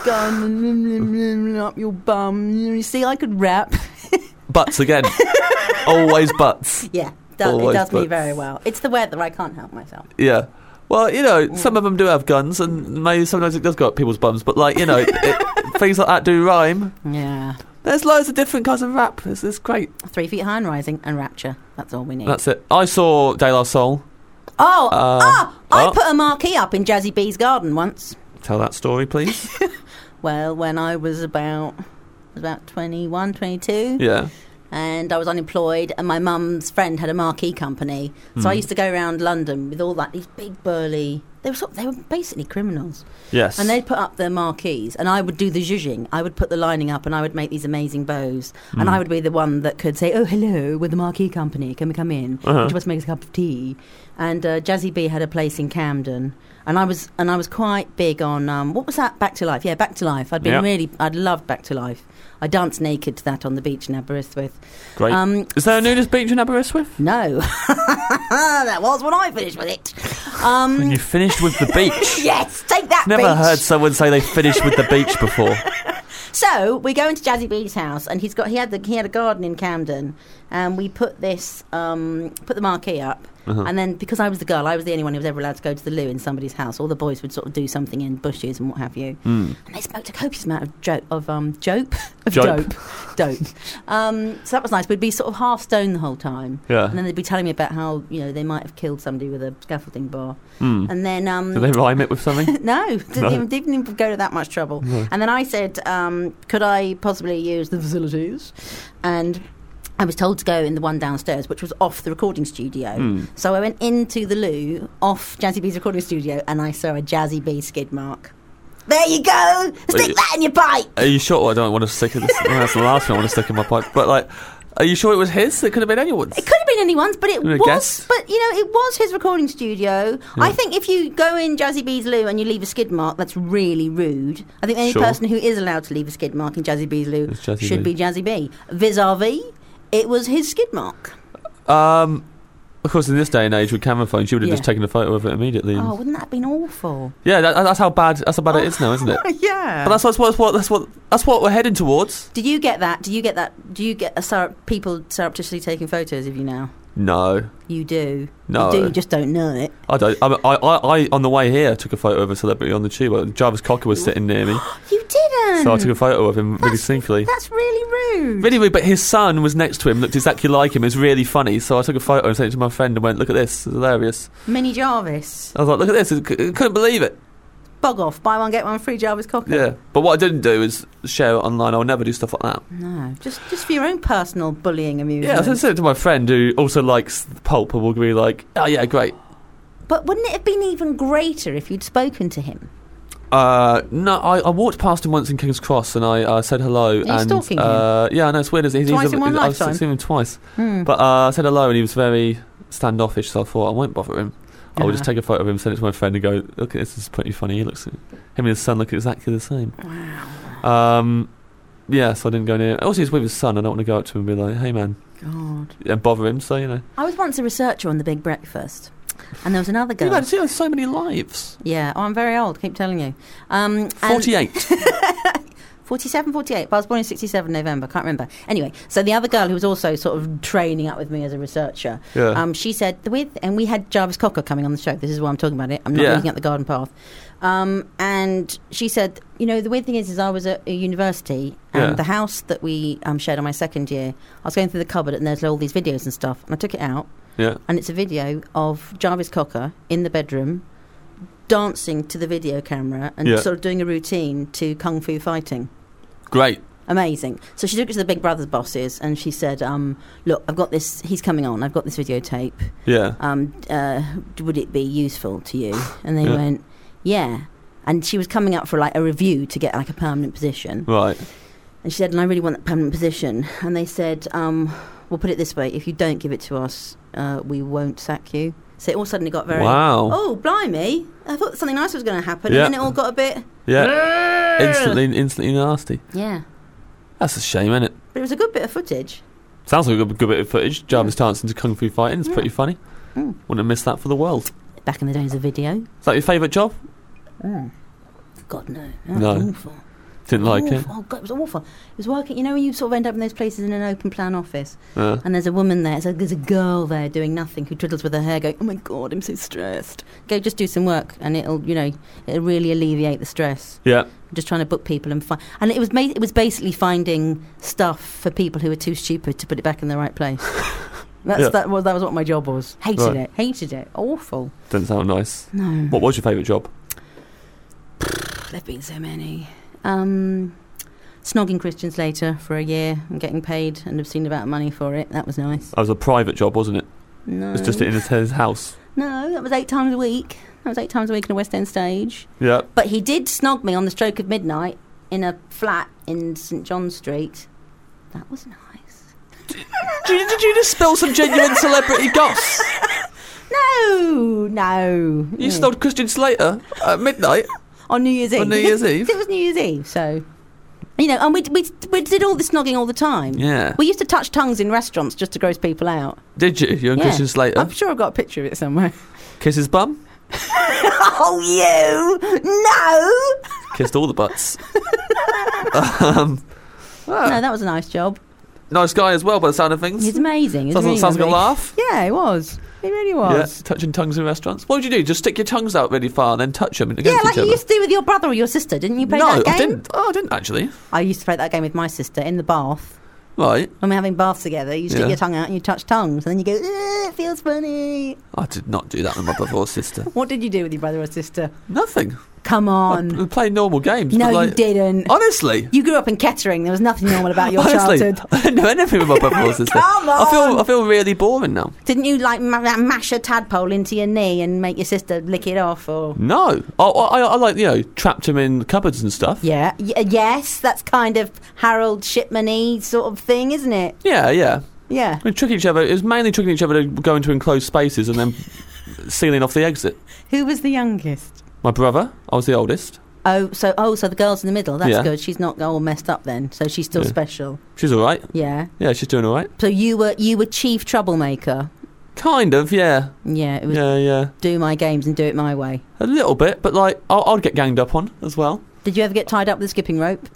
gun up your bum. You see, I could rap. Butts again. Always butts. Yeah, do, it Always does me butts. very well. It's the weather. I can't help myself. Yeah. Well, you know, some of them do have guns, and maybe sometimes it does go up people's bums. But like, you know, it, things like that do rhyme. Yeah. There's loads of different kinds of rap. It's, it's great. Three Feet High and Rising and Rapture. That's all we need. That's it. I saw De La Soul. oh, Uh, ah, I oh. put a marquee up in Jazzy B's garden once. Tell that story, please. Well, when I was about was about twenty-one, twenty-two. Yeah. And I was unemployed, and my mum's friend had a marquee company. So I Mm. used to go around London with all that these big burly. They were sort of, they were basically criminals, Yes. and they'd put up their marquees, and I would do the zhuzhing. I would put the lining up, and I would make these amazing bows, and Mm. I would be the one that could say, "Oh, hello, we're the marquee company. Can we come in? Uh-huh. Would you want to make us a cup of tea?" And uh, Jazzy B had a place in Camden, and I was and I was quite big on um, what was that? Back to Life. Yeah, Back to Life. I'd been Yeah. really, I'd loved Back to Life. I danced naked to that on the beach in Aberystwyth. Great. Um, Is there a nudist beach in Aberystwyth? No, that was when I finished with it. Um, When you finished with the beach. yes, take that. Never beach. heard someone say they finished with the beach before. So we go into Jazzy B's house, and he's got he had the he had a garden in Camden, and we put this um, put the marquee up, Uh-huh. and then because I was the girl, I was the only one who was ever allowed to go to the loo in somebody's house. All the boys would sort of do something in bushes and what have you, Mm. and they smoked a copious amount of joke of um jope of Jope. dope, dope. Um, so that was nice. We'd be sort of half stoned the whole time, Yeah. and then they'd be telling me about how you know they might have killed somebody with a scaffolding bar, Mm. and then um, Do they rhyme it with something? no, didn't, No. Even, didn't even go to that much trouble. No. And then I said, um, could I possibly use the facilities? And I was told to go in the one downstairs, which was off the recording studio. Mm. So I went into the loo, off Jazzy B's recording studio, and I saw a Jazzy B skid mark. There you go! Stick Wait. that in your pipe! Are you sure? I don't want to stick in this. That's the last thing I want to stick in my pipe. But like, Are you sure it was his? It could have been anyone's. It could have been anyone's, but it I was. guess. But you know, it was his recording studio. Yeah. I think if you go in Jazzy B's loo and you leave a skid mark, that's really rude. I think the only Sure. person who is allowed to leave a skid mark in Jazzy B's loo It's Jazzy should B. be Jazzy B. Vis-a-vis, it was his skid mark. Um, of course, in this day and age with camera phones, you would have Yeah. just taken a photo of it immediately. Oh, wouldn't that have been awful? Yeah, that, that's how bad. That's how bad it is now, isn't it? Yeah. But that's, that's what. That's what. That's what. That's what we're heading towards. Did you get that? Do you get that? Do you get a sur- people surreptitiously taking photos of you now? No, You do. No. You do. You just don't know it. I don't. I, I, I, I, on the way here, took a photo of a celebrity on the tube. Jarvis Cocker was sitting near me, You didn't. so I took a photo of him really That's- sneakily. That's really rude. Really weird, but his son was next to him, looked exactly like him. It was really funny. So I took a photo and sent it to my friend and went, "Look at this, it's hilarious." Mini Jarvis. I was like, "Look at this, I couldn't believe it." Bug off. Buy one, get one free Jarvis Cocker. Yeah, but what I didn't do is share it online. I would never do stuff like that. No, just just for your own personal bullying amusement. Yeah, so I sent it to my friend who also likes Pulp and will be like, "Oh yeah, great." But wouldn't it have been even greater if you'd spoken to him? Uh, no, I, I walked past him once in King's Cross and I uh, said hello. you and stalking uh, yeah, I know it's weird. He's, Twice he's a, in one I've lifetime? seen him twice, Hmm. but uh, I said hello and he was very standoffish. So I thought I won't bother him. I will Yeah. just take a photo of him, send it to my friend, and go, "Look at this. This is pretty funny. He looks. Him and his son look exactly the same." Wow. Um, yeah, so I didn't go near. Also, he's with his son. I don't want to go up to him and be like, "Hey, man," God. and bother him. So you know, I was once a researcher on The Big Breakfast, and there was another girl. you had so so many lives. Yeah, oh, I'm very old, keep telling you. Um, and- Forty-eight. forty-seven, forty-eight. But I was born in sixty-seven November, can't remember. Anyway, so the other girl who was also sort of training up with me as a researcher, Yeah. um, she said, the with, and we had Jarvis Cocker coming on the show, this is why I'm talking about it, I'm not Yeah. looking at the garden path. Um, and she said, you know, the weird thing is, is I was at a university, and Yeah. the house that we um, shared on my second year, I was going through the cupboard and there's all these videos and stuff, and I took it out, Yeah. and it's a video of Jarvis Cocker in the bedroom dancing to the video camera and Yeah. sort of doing a routine to kung fu fighting. Great. Amazing. So she took it to the Big Brother's bosses and she said, um, look, I've got this, he's coming on, I've got this videotape. Yeah. Um, uh, would it be useful to you? And they Yeah. went, yeah. And she was coming up for like a review to get like a permanent position. Right. And she said, and I really want that permanent position. And they said, um, we'll put it this way, if you don't give it to us, uh, we won't sack you. So it all suddenly got very, Wow. oh, blimey, I thought something nice was going to happen. Yeah. And then it all got a bit, Yeah. instantly, instantly nasty. yeah. That's a shame, isn't it? But it was a good bit of footage. Sounds like a good, good bit of footage. Jarvis dancing to kung fu fighting. It's Yeah. pretty funny. Mm. Wouldn't have missed that for the world. Back in the days of video. Is that your favourite job? God, no. That No. was awful. Didn't like it. Awful. Oh, God, it was awful. It was working, you know, when you sort of end up in those places in an open plan office, Uh, and there's a woman there, so there's a girl there doing nothing who twiddles with her hair going, oh my God, I'm so stressed. Go just do some work, and it'll, you know, it'll really alleviate the stress. yeah. Just trying to book people and find, and it was ma- it was basically finding stuff for people who are too stupid to put it back in the right place. That's Yeah. that was that was what my job was. Hated Right. it, hated it, awful. Doesn't sound nice. No, What was your favourite job? there've been so many. Um, snogging Christian Slater for a year and getting paid and obscene amount of money for it. That was nice. That was a private job, wasn't it? No, It was just in his, his house. no, that was eight times a week. That was eight times a week in a West End stage. Yeah. But he did snog me on the stroke of midnight in a flat in St John Street. That was nice. Did you, did you just spill some genuine celebrity goss? No, no. You Yeah. snogged Christian Slater at midnight? on New Year's Eve. On New Year's Eve? It was New Year's Eve, so you know, and we we we did all the snogging all the time. Yeah. We used to touch tongues in restaurants just to gross people out. Did you? You and Yeah. Christian Slater? I'm sure I've got a picture of it somewhere. Kiss his bum? Oh, you no! Kissed all the butts. um, ah, No, that was a nice job. nice guy as well, by the sound of things. He's amazing. He's sounds really sounds like a lovely. laugh. Yeah, it was. It really Yeah, was. touching tongues in restaurants. What would you do? Just stick your tongues out really far and then touch them against Yeah, like each you other? used to do with your brother or your sister, didn't you play no, that game? I didn't. Oh, I didn't actually. I used to play that game with my sister in the bath. Right. When we're having baths together, you stick Yeah. your tongue out and you touch tongues, and then you go, "Ugh, it feels funny." I did not do that with my brother or sister. What did you do with your brother or sister? Nothing. come on. I played normal games. No, but like, you didn't. Honestly. You grew up in Kettering. There was nothing normal about your Honestly, childhood. I didn't know anything with my brother or sister. Come I feel, on. I feel really boring now. Didn't you like ma- mash a tadpole into your knee and make your sister lick it off? Or No. I, I, I like, you know, trapped him in cupboards and stuff. yeah, y- yes, that's kind of Harold Shipman-y sort of thing, isn't it? Yeah, yeah. Yeah. We trick each other. It was mainly tricking each other to go into enclosed spaces and then sealing off the exit. Who was the youngest? My brother. I was the oldest. Oh, so oh, so the girl's in the middle. That's Yeah. good. She's not all messed up then. So she's still Yeah. special. She's all right. Yeah. Yeah, she's doing all right. So you were you were chief troublemaker. Kind of, yeah. Yeah. It was Yeah, yeah. do my games and do it my way. A little bit, but like, I'll, I'll get ganged up on as well. Did you ever get tied up with a skipping rope?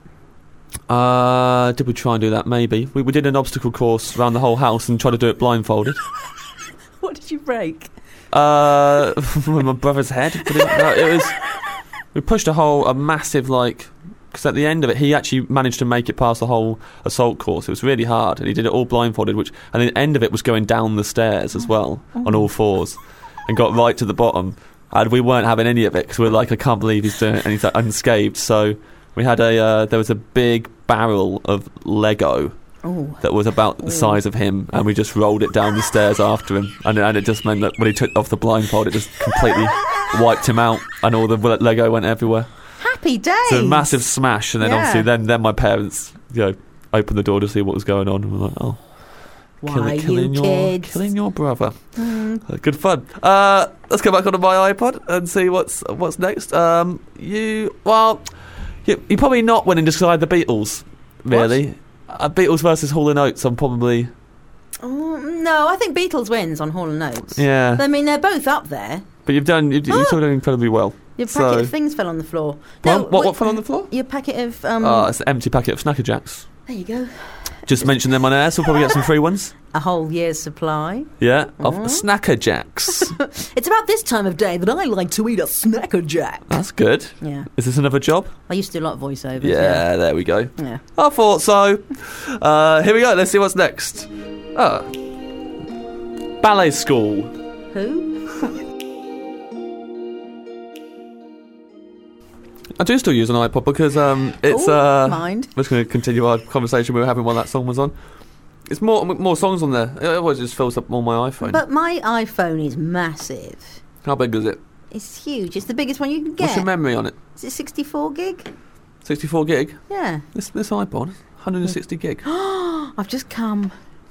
Uh, did we try and do that? Maybe. We, we did an obstacle course around the whole house and tried to do it blindfolded. What did you break? Uh, with my brother's head. But it, no, it was. We pushed a whole, a massive, like, because at the end of it, he actually managed to make it past the whole assault course. It was really hard, and he did it all blindfolded. Which, and the end of it was going down the stairs as well on all fours, and got right to the bottom. And we weren't having any of it because we were like, I can't believe he's doing it, and he's like, unscathed. So we had a, uh, there was a big barrel of Lego. Oh. That was about the size of him, and we just rolled it down the stairs after him, and, and it just meant that when he took off the blindfold, it just completely wiped him out, and all the Lego went everywhere. Happy days. So a massive smash, and then Yeah. obviously then, then my parents, you know, opened the door to see what was going on, and we're like, oh, Why killing, killing you your kids? killing your brother. Mm. Uh, good fun. Uh, let's go back onto my iPod and see what's what's next. Um, you well, you, you're probably not winning just 'cause I had the Beatles, really. Uh, Beatles versus Hall and Oates. I'm probably Oh, no, I think Beatles wins on Hall and Oates. yeah. I mean, they're both up there. But you've done you've, you've still done incredibly well. Your packet So- of things fell on the floor. Well, No, what, wait, what fell on the floor? Your packet of um. Oh, it's an empty packet of Snacker Jacks. There you go. Just mention them on air, so we'll probably get some free ones. A whole year's supply. Yeah, of Mhm. Snacker Jacks. It's about this time of day that I like to eat a Snacker Jack. That's good. Yeah, Is this another job? I used to do a lot of voiceovers. Yeah, there we go. Yeah. I thought so. Uh, here we go. Let's see what's next. Oh. Ballet school. Who? I do still use an iPod because um, it's. Ooh, uh, mind. I'm just going to continue our conversation we were having while that song was on. It's more more songs on there. It always just fills up on my iPhone. But my iPhone is massive. How big is it? It's huge. It's the biggest one you can get. What's your memory on it? Is it sixty-four gig? sixty-four gig? Yeah. This this iPod, one hundred sixty gig. I've just come.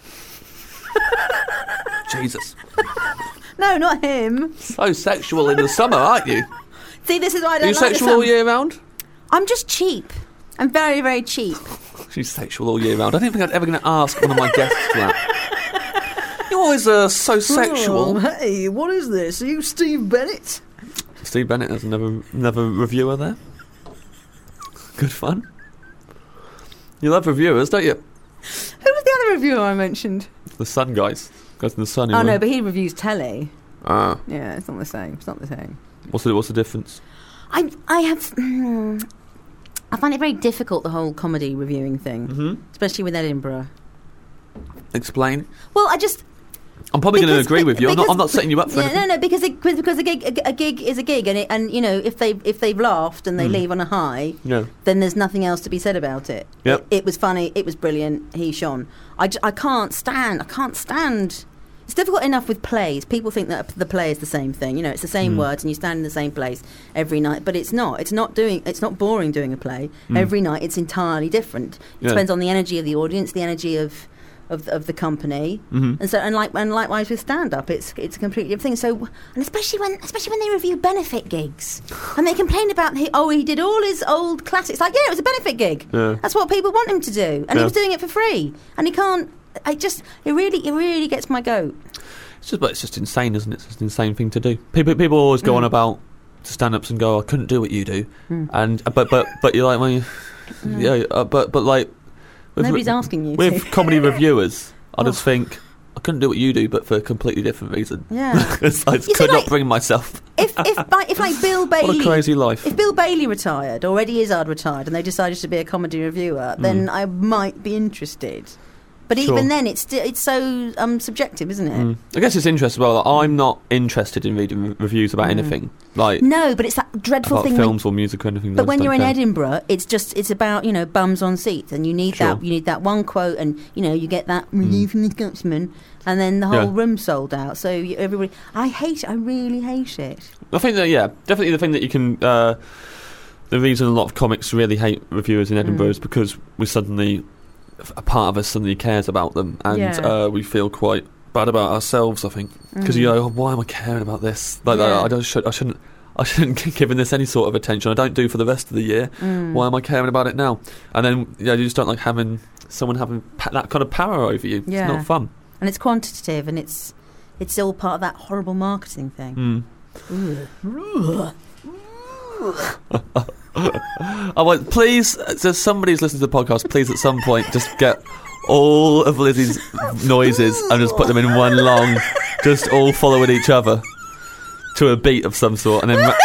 Jesus. No, not him. So sexual in the summer, aren't you? See, this is why I Are don't you like sexual the all sun. year round? I'm just cheap. I'm very, very cheap. She's sexual all year round. I don't think I'm ever going to ask one of my guests that. You're always uh, so sexual. Oh, hey, what is this? Are you Steve Bennett? Steve Bennett is another, another reviewer there. Good fun. You love reviewers, don't you? Who was the other reviewer I mentioned? The Sun guys. Goes in the Sun. Oh, no, but he reviews telly. Ah. Yeah, it's not the same. It's not the same. What's the, what's the difference? I I have... I find it very difficult, the whole comedy reviewing thing. Mm-hmm. Especially with Edinburgh. Explain. Well, I just... I'm probably going to Because- agree with you. I'm not, because- I'm not setting you up for Yeah, anything. no, no, because it, because a gig a, a gig is a gig, and it, and you know if they if they've laughed and they Mm. leave on a high, Yeah. then there's nothing else to be said about it. Yep. It, it was funny. It was brilliant. He shone. I, j- I can't stand. I can't stand. It's difficult enough with plays. People think that the play is the same thing. You know, it's the same Mm. words, and you stand in the same place every night. But it's not. It's not doing. It's not boring doing a play Mm. every night. It's entirely different. It Yeah. depends on the energy of the audience, the energy of. Of, of the company, Mhm. and so and like and likewise with stand up, it's it's a completely different thing. So and especially when especially when they review benefit gigs and they complain about he, oh he did all his old classics. Like yeah, it was a benefit gig. Yeah. That's what people want him to do, and Yeah. he was doing it for free, and he can't. I just it really it really gets my goat. It's just, but it's just insane, isn't it? It's just an insane thing to do. People, people always go Mm. on about stand-ups and go, "I couldn't do what you do," Mm. and uh, but but but you're like, well, you, yeah, uh, but but like, with, Nobody's asking you with to. comedy reviewers. I just Oh. think I couldn't do what you do, but for a completely different reason. Yeah. Because I You see, could not like- bring myself. if if like, if like Bill What a Bailey. crazy life. If Bill Bailey retired or Eddie Izzard retired and they decided to be a comedy reviewer, then Mm. I might be interested. But Sure. even then, it's sti- it's so um, subjective, isn't it? Mm. I guess it's interesting as well. Like, I'm not interested in reading re- reviews about Mm. anything, like No, but it's that dreadful about thing. when- films or music or anything. I But just when don't you're in care. Edinburgh, it's just it's about you know bums on seats, and you need Sure. that you need that one quote, and you know you get that review from the Scotsman, and then the whole Yeah. room sold out. So you, everybody, I hate it. I really hate it. I think that yeah, definitely the thing that you can. Uh, the reason a lot of comics really hate reviewers in Edinburgh Mm. is because we suddenly, a part of us suddenly cares about them, and Yeah. uh, we feel quite bad about ourselves. I think because Mm. you know, oh, why am I caring about this? Like, like, Yeah. I don't. Should, I shouldn't. I shouldn't be giving this any sort of attention. I don't do for the rest of the year. Mm. Why am I caring about it now? And then you know, you just don't like having someone having pa- that kind of power over you. Yeah. It's not fun. And it's quantitative, and it's it's all part of that horrible marketing thing. Mm. I want, please, if somebody's listening to the podcast, please at some point just get all of Lizzie's noises and just put them in one long, just all following each other to a beat of some sort, and then ra-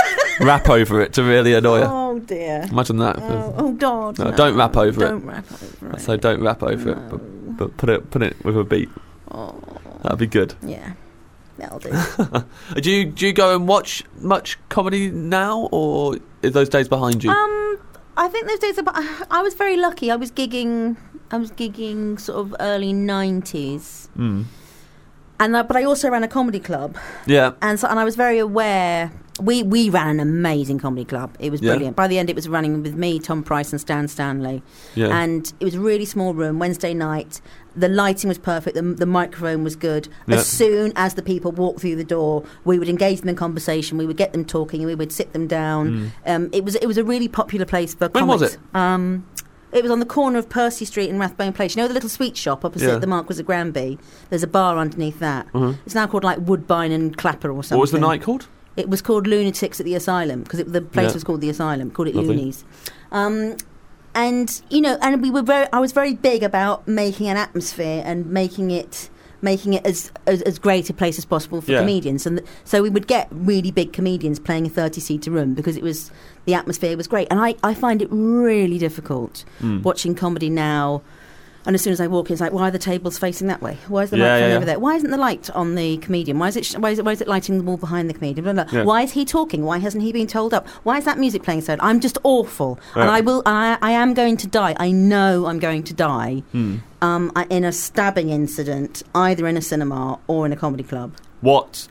rap over it to really annoy her. Oh dear. Imagine that. Oh, oh God. No, no. don't rap over it. Don't rap over it. So don't rap over it, but, but put it put it with a beat. Oh, That'd be good. yeah. That'll do. Do you do you go and watch much comedy now, or are those days behind you? Um, I think those days. Are, I was very lucky. I was gigging. I was gigging sort of early nineties, Mm. and I, but I also ran a comedy club, Yeah. and so and I was very aware. We we ran an amazing comedy club. It was Yeah. brilliant. By the end, it was running with me, Tom Price, and Stan Stanley, Yeah. and it was a really small room. Wednesday night, the lighting was perfect. The, the microphone was good. Yeah. As soon as the people walked through the door, we would engage them in conversation. We would get them talking, and we would sit them down. Mm. Um, it was it was a really popular place for When comics. was it? Um, it was on the corner of Percy Street and Rathbone Place. You know the little sweet shop opposite Yeah. the Marquis of Granby? There's a bar underneath that. Mhm. It's now called like Woodbine and Clapper or something. What was the night called? It was called Lunatics at the Asylum because the place Yeah. was called the Asylum. Called it Lovely. Loonies. Um, and you know, and we were very. I was very big about making an atmosphere and making it. Making it as, as as great a place as possible for Yeah. comedians, and th- so we would get really big comedians playing a thirty-seater room because it was the atmosphere was great. And I, I find it really difficult Mm. watching comedy now. And as soon as I walk in, it's like, why are the tables facing that way? Why is the Yeah, microphone yeah, yeah. over there? Why isn't the light on the comedian? Why is it? Sh- why is it? Why is it lighting the wall behind the comedian? Blah, blah. Yeah. Why is he talking? Why hasn't he been told up? Why is that music playing so? I'm just awful, and Yeah. I will. I, I am going to die. I know I'm going to die Hmm. um, I- in a stabbing incident, either in a cinema or in a comedy club. What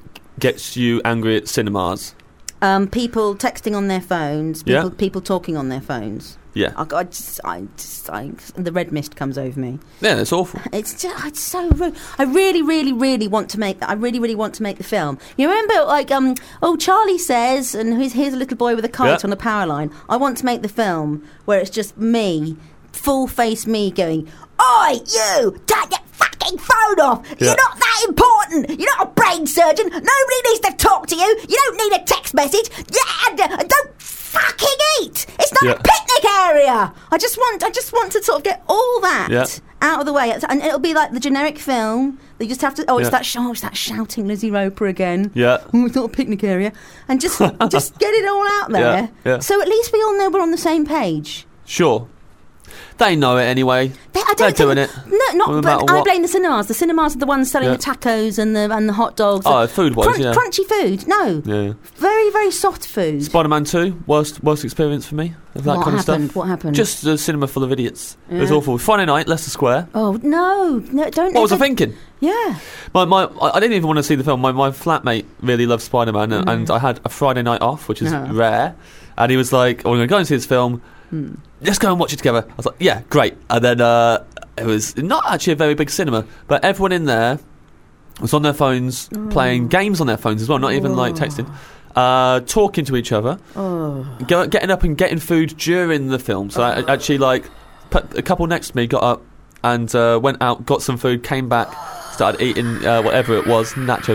gets you angry at cinemas? Um, people texting on their phones. People, Yeah. people talking on their phones. Yeah. I, I just, I just, I, the red mist comes over me. Yeah, it's awful. It's just, it's so rude. I really, really, really want to make. I really, really want to make the film. You remember, like, um, oh, Charlie says, and here's, here's a little boy with a kite Yeah. on a power line. I want to make the film where it's just me, full face me, going, "Oi, you! Take your fucking phone off! Yeah. You're not that important! You're not a brain surgeon! Nobody needs to talk to you! You don't need a text message! Yeah, and, uh, don't fucking eat! It's not Yeah. a picnic area! I just want, I just want to sort of get all that Yeah. out of the way, and it'll be like the generic film. They just have to. Oh, it's Yeah. that. sh- Oh, it's that shouting Lizzie Roper again. Yeah. Oh, it's not a picnic area, and just just get it all out there. Yeah, yeah. So at least we all know we're on the same page. Sure. They know it anyway. They, I don't They're think, doing it. No, not. No But matter I what. blame the cinemas. The cinemas are the ones selling Yeah. the tacos and the and the hot dogs. Oh, food-wise, Crunch- yeah. Crunchy food. No, Yeah. very very soft food. Spider-Man two, worst worst experience for me of that What kind happened? of stuff. What happened? Just a cinema full of idiots. It was Yeah. awful. Friday night, Leicester Square. Oh no, no! Don't. What was I ever- thinking? Yeah. My, my, I I didn't even want to see the film. My, my flatmate really loves Spider-Man, and, and I had a Friday night off, which is Uh-huh. rare. And he was like, "Oh, we're going to go and see this film. Hmm. Let's go and watch it together." I was like, "Yeah, great." And then uh, it was not actually a very big cinema, but everyone in there was on their phones, playing games on their phones as well, not even like texting, uh, talking to each other, Oh. go, getting up and getting food during the film. So I actually like put, a couple next to me got up and uh, went out, got some food, came back, started eating uh, whatever it was, nachos, whatever.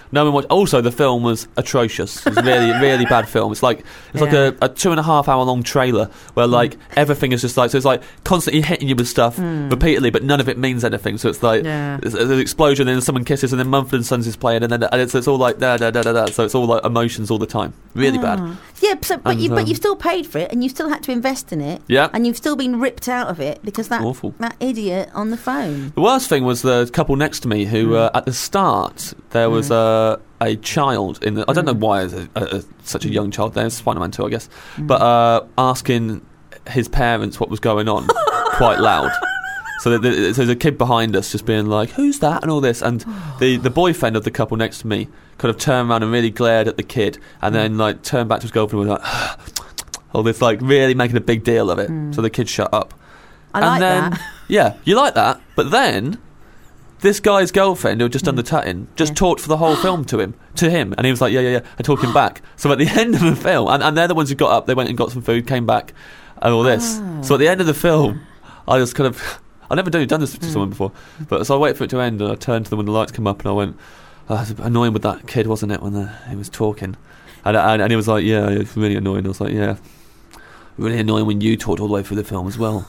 No one watched. Also, the film was atrocious. It's a really, really bad film. It's like it's like Yeah. a, a two and a half hour long trailer where like Mm. everything is just like so. It's like constantly hitting you with stuff Mm. repeatedly, but none of it means anything. So it's like Yeah. there's, there's an explosion, and then someone kisses, and then Mumford and Sons is playing, and then and it's, it's all like da da da da da. So it's all like emotions all the time. Really bad. Oh. Yeah, so, but And, you but um, you've still paid for it, and you've still had to invest in it. Yeah. And you've still been ripped out of it because that Awful. that idiot on the phone. The worst thing was the couple next to me who, uh, at the start, there was uh, a child in the. I don't know why there's a, a, a, such a young child there. It's Spider-Man two, I guess. But uh, asking his parents what was going on quite loud. So the, the, so there's a kid behind us just being like, "Who's that?" and all this. And the, the boyfriend of the couple next to me kind of turned around and really glared at the kid, and then like turned back to his girlfriend and was like, all this like really making a big deal of it. So the kid shut up. I and like then, that. Yeah, you like that. But then, this guy's girlfriend, who had just done the tutting, just Yeah. talked for the whole film to him, to him, and he was like, yeah, yeah, yeah, and talking back. So at the end of the film, and, and they're the ones who got up, they went and got some food, came back, and all this. Oh. So at the end of the film, I just kind of, I've never done, done this to someone before, but so I waited for it to end, and I turned to them when the lights come up, and I went, oh, it was annoying with that kid, wasn't it, when the, he was talking? And, and, and he was like, yeah, it's really annoying. I was like, yeah, really annoying when you talked all the way through the film as well.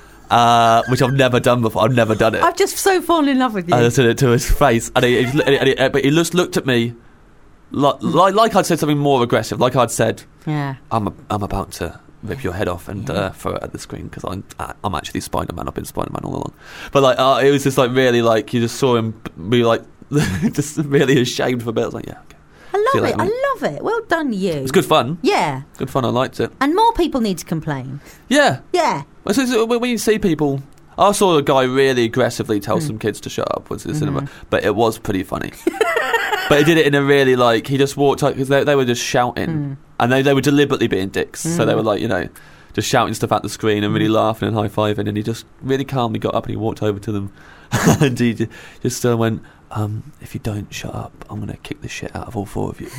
Uh, which I've never done before. I've never done it. I've just so fallen in love with you. I said it to his face, and he, he, and he, but he just looked at me like, like, like I'd said something more aggressive. Like I'd said, yeah. "I'm a, I'm about to rip your head off and uh, throw it at the screen because I'm I'm actually Spider-Man. I've been Spider-Man all along." But like, uh, it was just like really like you just saw him be like just really ashamed for a bit. I was like, "Yeah, okay." I See you love it. later, I love it. Well done, you. It's good fun. Yeah. Good fun. I liked it. And more people need to complain. Yeah. Yeah. Well, so- so when you see people. I saw a guy really aggressively tell some kids to shut up was the cinema, but it was pretty funny. But he did it in a really like he just walked up because they, they were just shouting and they, they were deliberately being dicks, so they were like you know just shouting stuff at the screen and really laughing and high fiving, and he just really calmly got up and he walked over to them and he ju- just uh, went, um, "If you don't shut up, I'm gonna kick the shit out of all four of you."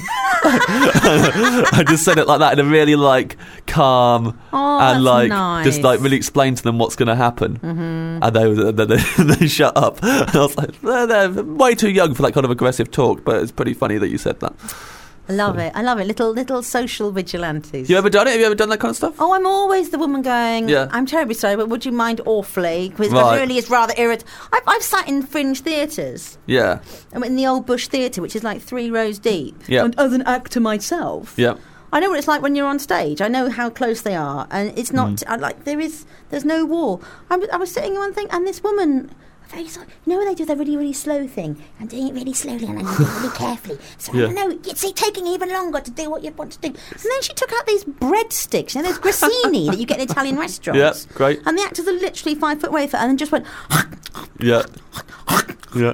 I just said it like that in a really like calm Oh, and that's like nice. just like really explain to them what's going to happen, mm-hmm. and they, they, they they shut up. And I was like, they're, they're way too young for that kind of aggressive talk, but it's pretty funny that you said that. I love it. I love it. Little little social vigilantes. You ever done it? Have you ever done that kind of stuff? Oh, I'm always the woman going, Yeah. I'm terribly sorry, but would you mind awfully? Because Right. it really is rather irritating. I've, I've sat in fringe theatres. Yeah, I'm in the Old Bush Theatre, which is like three rows deep. Yeah. And as an actor myself, yeah, I know what it's like when you're on stage. I know how close they are, and it's not Mm. I, like there is. There's no wall. I, was- I was sitting in one thing, and this woman. Very slow. You know when they do the really, really slow thing? I'm doing it really slowly and I'm doing it really carefully. So Yeah. I know it's taking even longer to do what you want to do. And then she took out these breadsticks, you know, those grissini that you get in Italian restaurants. yeah, great. And the actors are literally five foot away from her, and then just went. Yeah, yeah.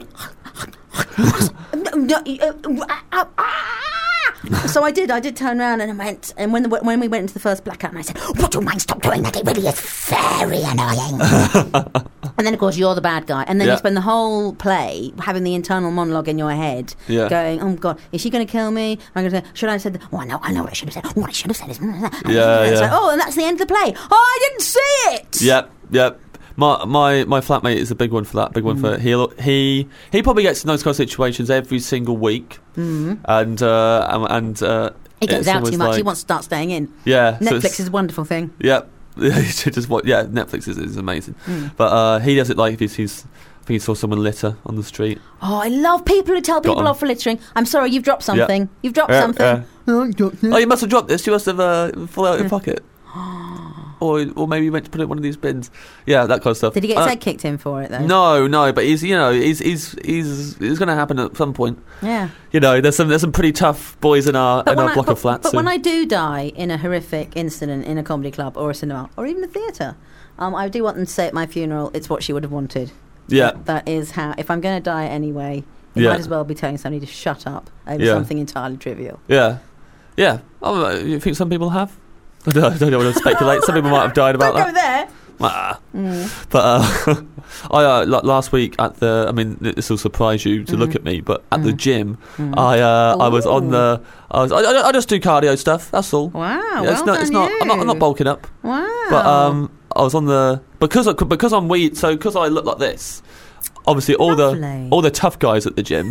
No, no, uh, uh, uh, ah! So I did. I did turn around and I went. And when the, when we went into the first blackout, and I said, "Would you mind stop doing that? It really is very annoying." And then, of course, you're the bad guy, and then Yeah. you spend the whole play having the internal monologue in your head, Yeah. going, "Oh God, is she going to kill me? Am I going to? Should I have said? Oh, I know, I know what I should have said. Oh, what I should have said is, Yeah, It's yeah. like, oh, and that's the end of the play. Oh, I didn't see it. Yep, yep. My my my flatmate is a big one for that. Big one for he he he probably gets in those kind of situations every single week, mm. and uh, and, and uh, He gets it's out always too much. like- He wants to start staying in. Yeah, so Netflix it's- is a wonderful thing. Yep. Just what? Yeah, Netflix is, is amazing. Hmm. But uh, he does it like if he's, he's I think he saw someone litter on the street. Oh, I love people who tell Got people on. off for littering. I'm sorry, you've dropped something. You've dropped Yeah, something. yeah. Oh, you dropped it. Oh, you must have dropped this. You must have uh, fallen out of your pocket. Or, or maybe you meant to put it in one of these bins. Yeah, that kind of stuff. Did he get Uh, his head kicked in for it though? No, no, but he's you know he's he's he's it's going to happen at some point. Yeah. You know, there's some there's some pretty tough boys in our in when our I- block but, of flats. but so- when I do die in a horrific incident in a comedy club or a cinema or even a theatre, um, I do want them to say at my funeral, it's what she would have wanted. yeah, That, that is how. If I'm going to die anyway, it Yeah. might as well be telling somebody to shut up over Yeah. something entirely trivial. yeah, yeah. Oh, you think some people have? I don't, I don't want to speculate. Some people might have died about Don't that. go there. Ah. Mm. But uh, I uh, la- last week at the, I mean, this will surprise you to Mm. look at me, but at the Mm. gym, Mm. I uh, I was on Ooh. the, I was, I, I I just do cardio stuff. That's all. Wow. Yeah, well it's not, it's done not. I'm not, I'm not you. bulking up. Wow. But um, I was on the because I, because I'm weed. So because I look like this, obviously all Lovely. the all the tough guys at the gym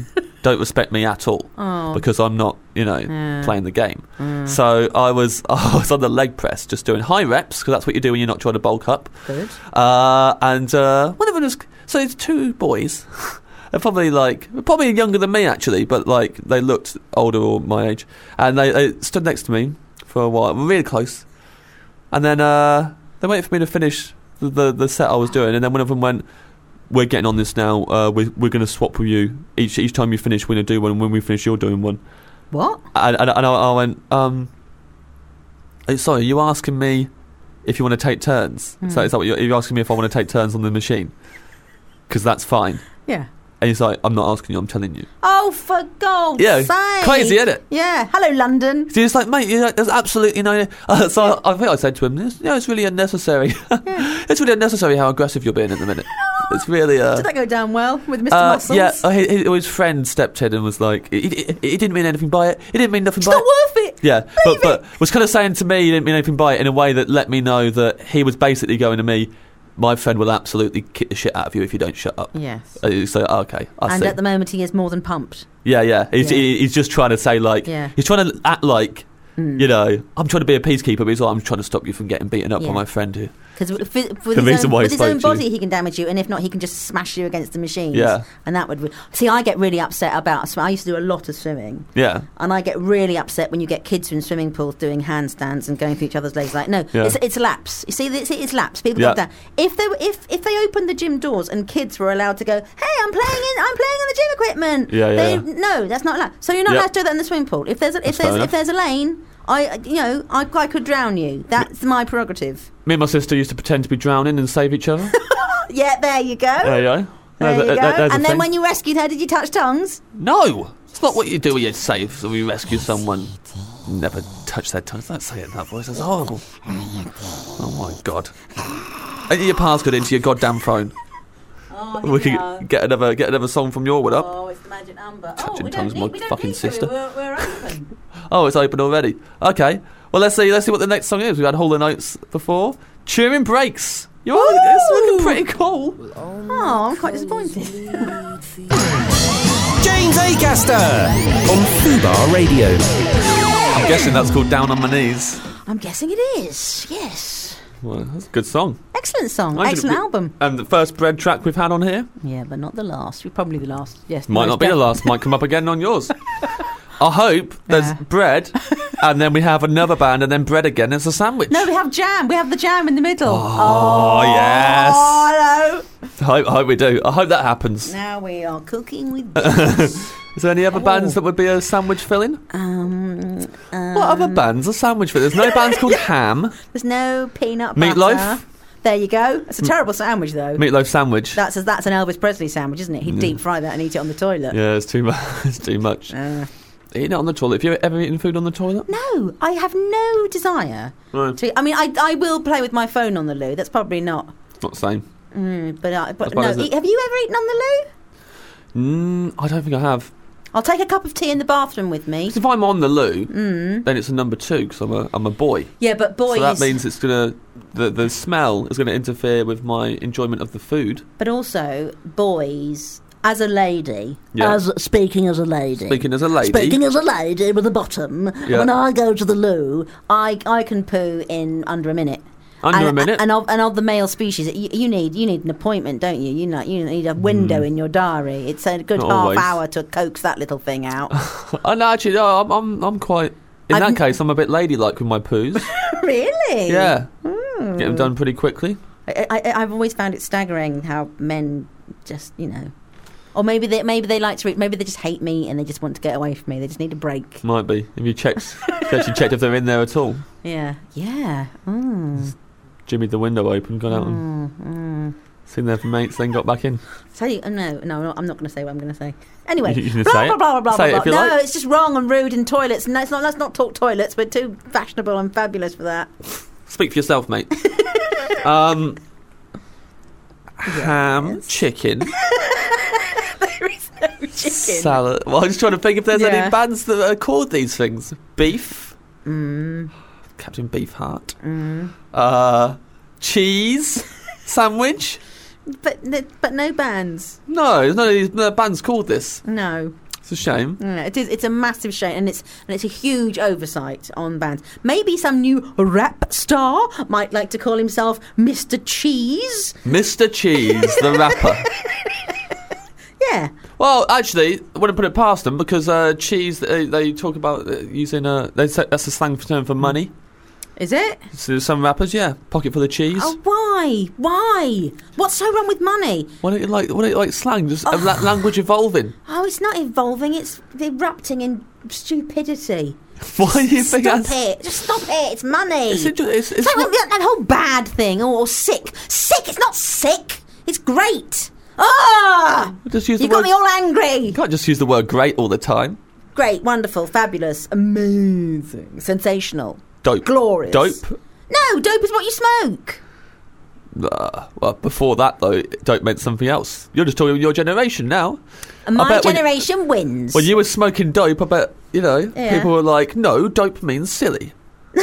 don't respect me at all Oh. because I'm not, you know, Yeah. playing the game. Mm. So I was I was on the leg press, just doing high reps because that's what you do when you're not trying to bulk up. Good. Uh, and uh, one of them was so it's two boys. They're probably like probably younger than me actually, but like they looked older or my age, and they, they stood next to me for a while, really close, and then uh, they waited for me to finish the, the the set I was doing, and then one of them went, "We're getting on this now. Uh, we're we're going to swap with you each each time you finish. We're going to do one, and when we finish, you're doing one." What? And, and, and I, I went, um, "Hey, sorry, are you asking me if you want to take turns? Hmm. So is that what you're, you're asking me if I want to take turns on the machine? Because that's fine." Yeah. And he's like, "I'm not asking you, I'm telling you." Oh, for God's Yeah, sake. crazy, isn't it? Yeah. Hello, London. So he's like, "Mate, you know, there's absolutely no..." Uh, so I, I think I said to him, "You know, it's really unnecessary. Yeah. It's really unnecessary how aggressive you're being at the minute. It's really..." Uh, Did that go down well with Mister uh, Muscles? yeah, uh, his, his friend stepped in and was like, he, he, he didn't mean anything by it. He didn't mean nothing It's by not it. worth it. Yeah, Leave but, it. but was kind of saying to me he didn't mean anything by it in a way that let me know that he was basically going to me, "My friend will absolutely kick the shit out of you if you don't shut up." Yes. Uh, so, oh, okay, I And see. at the moment, he is more than pumped. Yeah, yeah. He's, Yeah. He, he's just trying to say, like, Yeah. he's trying to act like, Mm. you know, I'm trying to be a peacekeeper, but he's like, I'm trying to stop you from getting beaten up Yeah. by my friend who... Because with, with The his, reason own, why he with his spoke own to you. body, he can damage you, and if not, he can just smash you against the machines. Yeah. And that would... Re- See, I get really upset about... sw- I used to do a lot of swimming. Yeah. And I get really upset when you get kids in swimming pools doing handstands and going through each other's legs. Like, no, Yeah. it's, it's laps. You see, it's, it's laps. People Yeah. go down. If they were- if if they opened the gym doors and kids were allowed to go, "Hey, I'm playing in, I'm playing in the gym equipment." Yeah, yeah, They, yeah. No, that's not allowed. So you're not Yeah. allowed to do that in the swimming pool. If there's a, if That's fair there's enough. if there's a lane, I you know I I could drown you. That's my prerogative. Me and my sister used to pretend to be drowning and save each other. Yeah, there you go. There you go. There There's you a- go. there- there's a And then thing. when you rescued her, did you touch tongues? No! It's not what you do when you save, so we rescue someone. Never touch their tongue. Don't say it in that voice, that's horrible. Oh my god. And your passcode into your goddamn phone. Oh, We can get another get another song from your wood up. Oh, it's the magic number. Touching oh, we tongues, don't my need, we don't fucking need to. sister. We're, we're open. Oh, it's open already. Okay. Well, let's see. Let's see what the next song is. We've had Hall and Oates before. Turing Breaks. You're it's looking pretty cool. Oh, I'm quite disappointed. James Acaster on Fubar Radio. I'm guessing that's called Down on My Knees. I'm guessing it is. Yes. Well, that's a good song. Excellent song. I didn't Excellent re- album. And the first bread track we've had on here Yeah, but not the last. Probably the last. Yes. might most not be the def- last. Might come up again on yours. I hope there's Yeah. bread, and then we have another band, and then bread again. It's a sandwich. No, we have jam. We have the jam in the middle. Oh, yes. Oh, I hope, I hope we do. I hope that happens. no. Now we are cooking with jam. Is there any other bands that would be a sandwich filling? um, um, What other bands are sandwich filling? There's no bands called Ham. There's no peanut butter. Meatloaf? There you go. It's a terrible sandwich, though. Meatloaf sandwich. That's a, that's an Elvis Presley sandwich, isn't it? He'd deep fry that and eat it on the toilet. Yeah, it's too much. It's too much. Uh, Eating it on the toilet. Have you ever eaten food on the toilet? no, I have no desire No, to. I mean, I I will play with my phone on the loo. That's probably not. it's not the same. Mm, but I, but That's why no. is it- E- have you ever eaten on the loo? Mm, I don't think I have. I'll take a cup of tea in the bathroom with me. 'Cause if I'm on the loo, Mm. then it's a number two because I'm a I'm a boy. Yeah, but boys. So that means it's gonna the the smell is gonna interfere with my enjoyment of the food. But also, boys, as a lady, Yeah. as speaking as a lady, Speaking as a lady, speaking as a lady with a bottom, Yeah. when I go to the loo, I I can poo in under a minute. under and, a minute. And of, and of the male species, you, you need you need an appointment, don't you? You know, you need a window in your diary. It's a good Not half always. hour to coax that little thing out. Oh, no, actually, no, I'm I'm I'm quite. In I've- that case, I'm a bit ladylike with my poos. Really? Yeah, Hmm. get them done pretty quickly. I, I, I've always found it staggering how men just, you know, or maybe they maybe they like to read, maybe they just hate me and they just want to get away from me. They just need a break. Might be. Have you checked? Have you actually checked if they're in there at all? Yeah, yeah. Mm. Jimmy the window open, got out and Mm, mm. seen there for mates, then got back in. Tell you, uh, no, no, I'm not going to say what I'm going to say. Anyway, You- you can blah, say blah, it. blah, blah, blah, Say it blah, if you No, like. it's just wrong and rude in toilets. No, it's not. Let's not talk toilets. We're too fashionable and fabulous for that. Speak for yourself, mate. um, ham, Yes. chicken, There is no chicken. salad. Well, I'm just trying to think if there's Yeah. any bands that are called these things. Beef, Mm, Captain Beefheart. mm. Uh, cheese, sandwich. But n- but no bands. No, there's none of these no bands called this. No. It's a shame. Yeah, it is. It's a massive shame, and it's and it's a huge oversight on bands. Maybe some new rap star might like to call himself Mister Cheese. Mister Cheese, the rapper. Yeah. Well, actually, I wouldn't put it past them because uh, cheese. They, they talk about uh, using. Uh, they say that's a slang term for money. Is it? So some rappers, yeah, pocket full of cheese. Oh, why? Why? What's so wrong with money? Why don't you like? Why don't you like slang? Just oh. la- language evolving. Oh, it's not evolving. It's erupting in stupidity. Why do you stop think that's... it? Just stop it. It's money. It's, it's, it's, it's like what... that, that whole bad thing or, or sick. Sick. It's not sick. It's great. Ah! Just use you the got word... me all angry. You can't just use the word great all the time. Great, wonderful, fabulous, amazing, sensational, dope, glorious. Dope. No, dope is what you smoke. Uh, well, before that, though, dope meant something else. You're just talking your generation now. And my generation when, wins. When you were smoking dope, I bet, you know, yeah. people were like, no, dope means silly.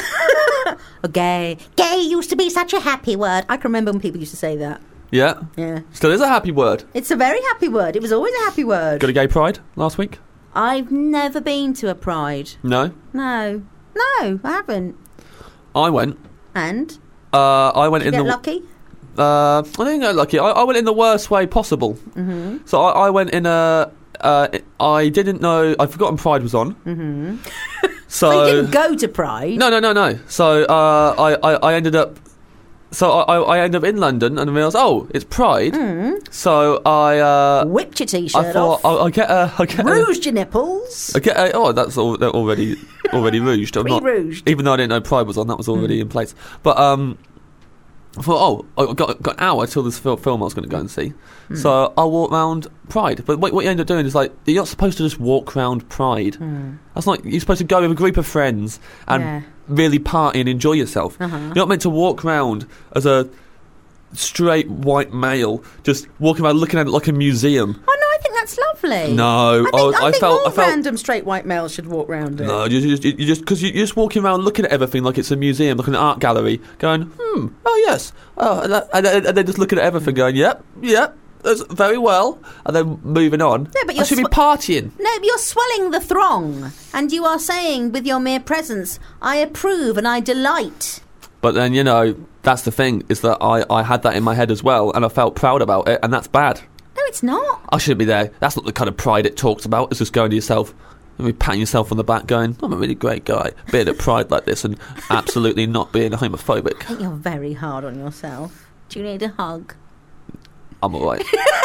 Or gay. Gay used to be such a happy word. I can remember when people used to say that. Yeah? Yeah. Still is a happy word. It's a very happy word. It was always a happy word. Got a gay pride last week? I've never been to a pride. No? No. No, I haven't. I went. And? Uh, I went Did in you the... get lucky? Uh, I didn't get lucky. I, I went in the worst way possible. Mm-hmm. So I, I went in a... Uh, I didn't know... I'd forgotten Pride was on. Mm-hmm. So, so you didn't go to Pride? No, no, no, no. So uh, I, I, I ended up... So I, I ended up in London and realised, oh, it's Pride. Mm. So I... Uh, Whipped your T-shirt I thought, off. I'll, I'll get a... I'll get rouged a, your nipples. I get a, oh, that's all, they're already already rouged. I'm not, rouged. even though I didn't know Pride was on, that was already mm. in place. But um, I thought, oh, I got, got an hour till this fil- film I was going to go and see. Mm. So I walked round Pride. But what, what you end up doing is, like, you're not supposed to just walk round Pride. Mm. That's not... You're supposed to go with a group of friends and yeah. really party and enjoy yourself. Uh-huh. You're not meant to walk round as a straight white male, just walking around looking at it like a museum. Oh no, I think that's lovely. No, I think, oh, I I think felt, all I felt random straight white males should walk round it. No, you just, you just because you, you're just walking around looking at everything like it's a museum, like an art gallery, going, hmm, oh yes, oh, and, that, and, and then just looking at everything, going, yep, yep. That's very well, and then moving on. No, but you're I should sw- be partying. No, but you're swelling the throng, and you are saying with your mere presence, I approve and I delight. But then, you know, that's the thing, is that I, I had that in my head as well, and I felt proud about it, and that's bad. No, it's not. I shouldn't be there. That's not the kind of pride it talks about. It's just going to yourself, and be patting yourself on the back, going, I'm a really great guy, being at pride like this, and absolutely not being homophobic. I think you're very hard on yourself. Do you need a hug? I'm alright.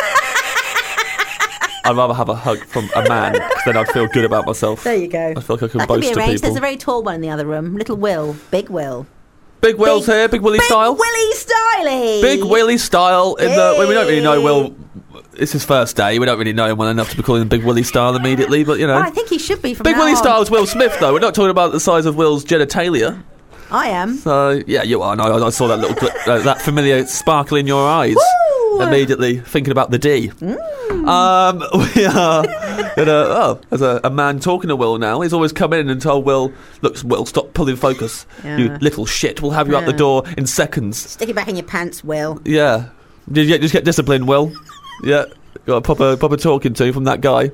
I'd rather have a hug from a man, because then I'd feel good about myself. There you go. I feel like I can that boast can be to arranged. people. There's a very tall one in the other room. Little Will. Big Will. Big Will's big, here, Big Willie big style. Willie Styley. Big Willie style. In the, well, we don't really know Will. It's his first day. We don't really know him well enough to be calling him Big Willie style immediately, but you know. Well, I think he should be from Big now Willie on. style is Will Smith, though. We're not talking about the size of Will's genitalia. I am. So yeah, you are. No, I, I saw that little gl- uh, that familiar sparkle in your eyes. Woo! Immediately thinking about the D. Mm. Um, we are. In a, oh, there's a, a man talking to Will now. He's always come in and told Will, "Look, Will, stop pulling focus. Yeah. You little shit. We'll have you Yeah. out the door in seconds." Stick it back in your pants, Will. Yeah. Did you get, just get disciplined, Will? Yeah. Got a proper proper talking to from that guy.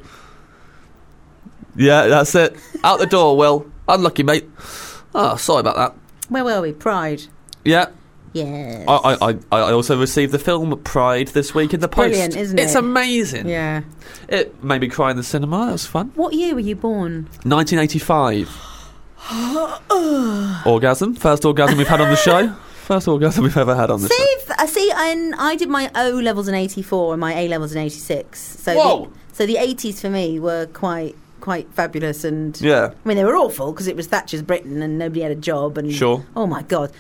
Yeah, that's it. Out the door, Will. Unlucky, mate. Oh, sorry about that. Where were we? Pride. Yeah. Yes. I, I, I, I also received the film Pride this week in the post. Brilliant, isn't it? It's amazing. Yeah. It made me cry in the cinema. That was fun. What year were you born? nineteen eighty-five. Orgasm. First orgasm we've had on the show. First orgasm we've ever had on the show. See, I see. I, I did my O levels in eighty-four and my A levels in eighty-six. So Whoa. The, so the eighties for me were quite quite fabulous, and Yeah. I mean they were awful because it was Thatcher's Britain and nobody had a job, and Sure. oh my god,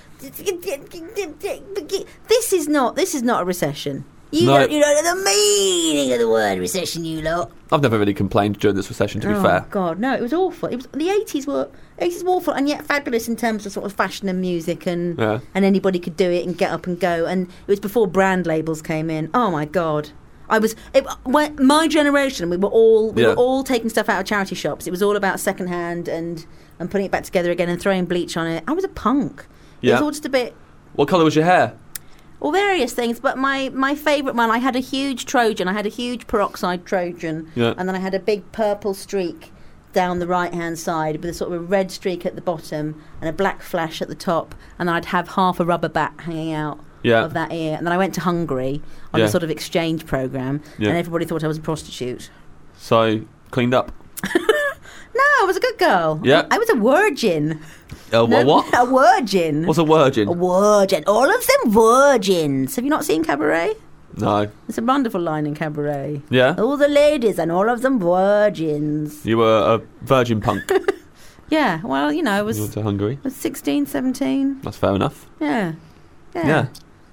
this is not this is not a recession. You No. don't you don't know the meaning of the word recession, you lot. I've never really complained during this recession, to be oh fair. God, no, it was awful. It was the eighties were eighties were awful, and yet fabulous in terms of sort of fashion and music, and Yeah. and anybody could do it and get up and go. And it was before brand labels came in. Oh my God, I was it, when, my generation. We were all we Yeah. were all taking stuff out of charity shops. It was all about second hand and and putting it back together again and throwing bleach on it. I was a punk. It Yeah. was all just a bit. What colour was your hair? or various things. But my, my favourite one, I had a huge Trojan. I had a huge peroxide Trojan, Yeah. and then I had a big purple streak down the right-hand side with a sort of a red streak at the bottom and a black flash at the top, and I'd have half a rubber bat hanging out Yeah. of that ear. And then I went to Hungary on Yeah. a sort of exchange programme, Yeah. and everybody thought I was a prostitute. So, cleaned up. No, I was a good girl. Yeah. I was a virgin. Uh, No, what? A virgin. What's a virgin? A virgin. All of them virgins. Have you not seen Cabaret? No. It's a wonderful line in Cabaret. Yeah? All the ladies and all of them virgins. You were a virgin punk. Yeah, well, you know, I You was, went to Hungary. I was sixteen, seventeen. That's fair enough. Yeah. Yeah.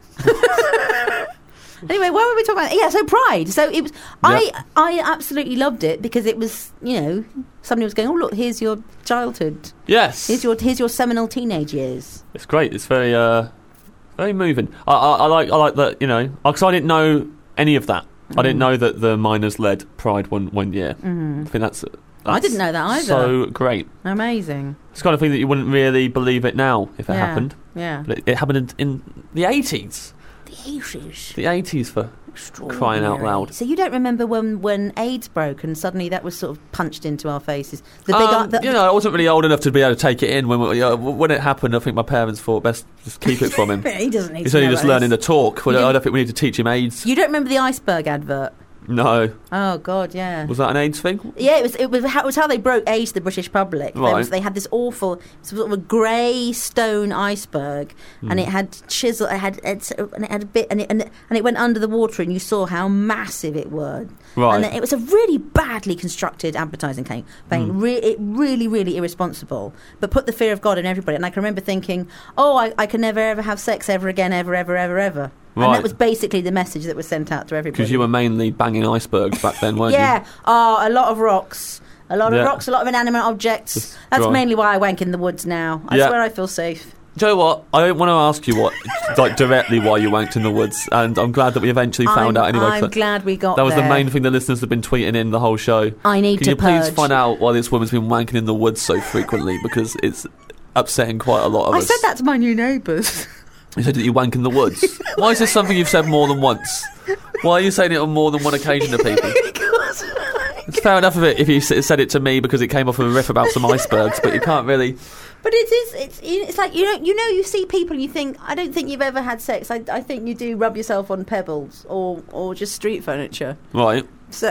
Anyway, what were we talking about? Yeah, so Pride. So it was. I I absolutely loved it because it was, you know, somebody was going, oh look, here's your childhood. Yes. Here's your here's your seminal teenage years. It's great. It's very, uh, very moving. I, I, I like, I like that. You know, because I didn't know any of that. I didn't know that the miners led Pride one one year. Mm. I think that's. I that's didn't know that either. So great. Amazing. It's the kind of thing that you wouldn't really believe it now if it Yeah. happened. Yeah. But it, it happened in, in the eighties. The eighties. The eighties for crying out loud. So you don't remember when, when AIDS broke and suddenly that was sort of punched into our faces? The big, Um, the, you know, I wasn't really old enough to be able to take it in when we, you know, when it happened. I think my parents thought best just keep it from him. he doesn't need He's to only know just about learning this. to talk. Well, You I didn't- don't think we need to teach him AIDS. You don't remember the iceberg advert? No. Oh God, yeah. Was that an AIDS thing? Yeah, it was. It was how, it was how they broke AIDS to the British public. There Right. was- they had this awful sort of a grey stone iceberg, Hmm. and it had chisel. It had it's, and it had a bit, and it, and it and it went under the water, and you saw how massive it was. Right. And it was a really badly constructed advertising campaign. Hmm. Re- it really, really irresponsible, but put the fear of God in everybody. And I can remember thinking, oh, I, I can never ever have sex ever again, ever, ever, ever, ever. And Right. that was basically the message that was sent out to everybody. Because you were mainly banging icebergs back then, weren't Yeah, oh, a lot of rocks. A lot of Yeah. rocks, a lot of inanimate objects. Just That's dry. mainly why I wank in the woods now. I Yeah. swear I feel safe. you? Do you know what? I don't want to ask you what, like directly why you wanked in the woods, and I'm glad that we eventually found I'm, out anyway. I'm 'cause glad we got that was there. the main thing the listeners have been tweeting in the whole show. I need Can to you please purge. find out why this woman's been wanking in the woods so frequently? Because it's upsetting quite a lot of I us. said that to my new neighbours. You said that you wank in the woods. Why is this something you've said more than once? Why are you saying it on more than one occasion to people? Because It's fair enough of it if you s- said it to me because it came off of a riff about some icebergs, but you can't really. But it is. It's. It's like you know. You know. You see people. and You think. I don't think you've ever had sex. I. I think you do rub yourself on pebbles or or just street furniture. Right. So,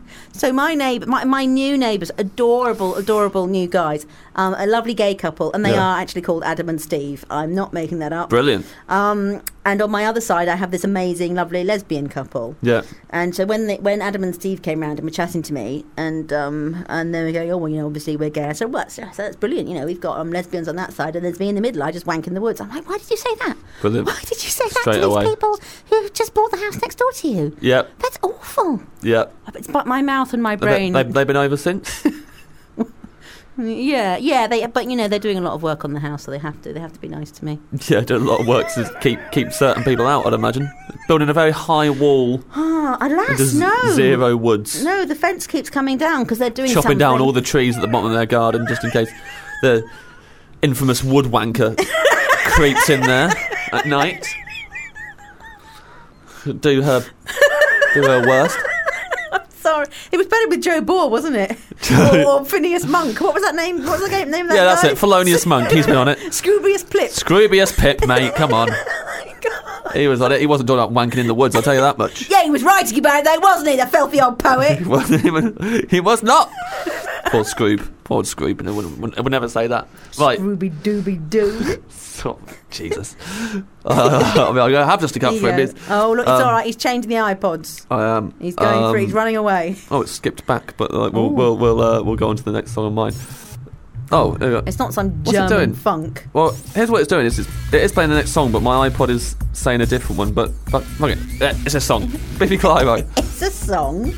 so my neighbour, my, my new neighbours, adorable, adorable new guys, um, a lovely gay couple, and they Yeah. are actually called Adam and Steve. I'm not making that up. Brilliant. Um, and on my other side, I have this amazing, lovely lesbian couple. Yeah. And so when they, when Adam and Steve came round and were chatting to me, and um, and they were going, oh well, you know, obviously we're gay. I said, well, so, so that's brilliant. You know, we've got um, lesbians on that side, and there's me in the middle. I just wank in the woods. I'm like, why did you say that? Brilliant. Why did you say that Straight to these away. people who just bought the house next door to you? Yep. That's awful. Yep. It's but my mouth and my Have they, brain. they've, they've been over since? Yeah, yeah. They, but you know, they're doing a lot of work on the house, so they have to. They have to be nice to me. Yeah, doing a lot of work to keep keep certain people out, I'd imagine. Building a very high wall Ah, alas, into z- no. zero woods. No, the fence keeps coming down because they're doing Chopping something. down all the trees at the bottom of their garden just in case the infamous wood wanker creeps in there at night. Do her, do her worst. Sorry, it was better with Joe Bohr, wasn't it? or, or Phineas Monk. What was that name? What was the game name of that Yeah, that's guy? it. Felonious Monk. He's been on it. Scroobius Plip. Scroobius Pip, mate. Come on. He was on it. He wasn't talking about wanking in the woods, I'll tell you that much. Yeah, he was writing about it though, wasn't he? The filthy old poet. He wasn't even, he was not. Poor Scroob. Poor Scroob. I would, I would never say that. Right. Scrooby Dooby Doo. Oh, Jesus. Uh, I mean, I have just to cut for him. Is, Oh, look, it's um, all right. He's changing the iPods. I am. He's going um, free. He's running away. Oh, it's skipped back, but like, we'll Ooh. we'll we'll, uh, we'll go on to the next song of mine. Oh, there we go. It's not some What's it German doing? funk. Well, here's what it's doing. It's, it's, it is playing the next song, but my iPod is saying a different one. But, but okay, yeah, it's a song. Biffy Clyro. It's a song.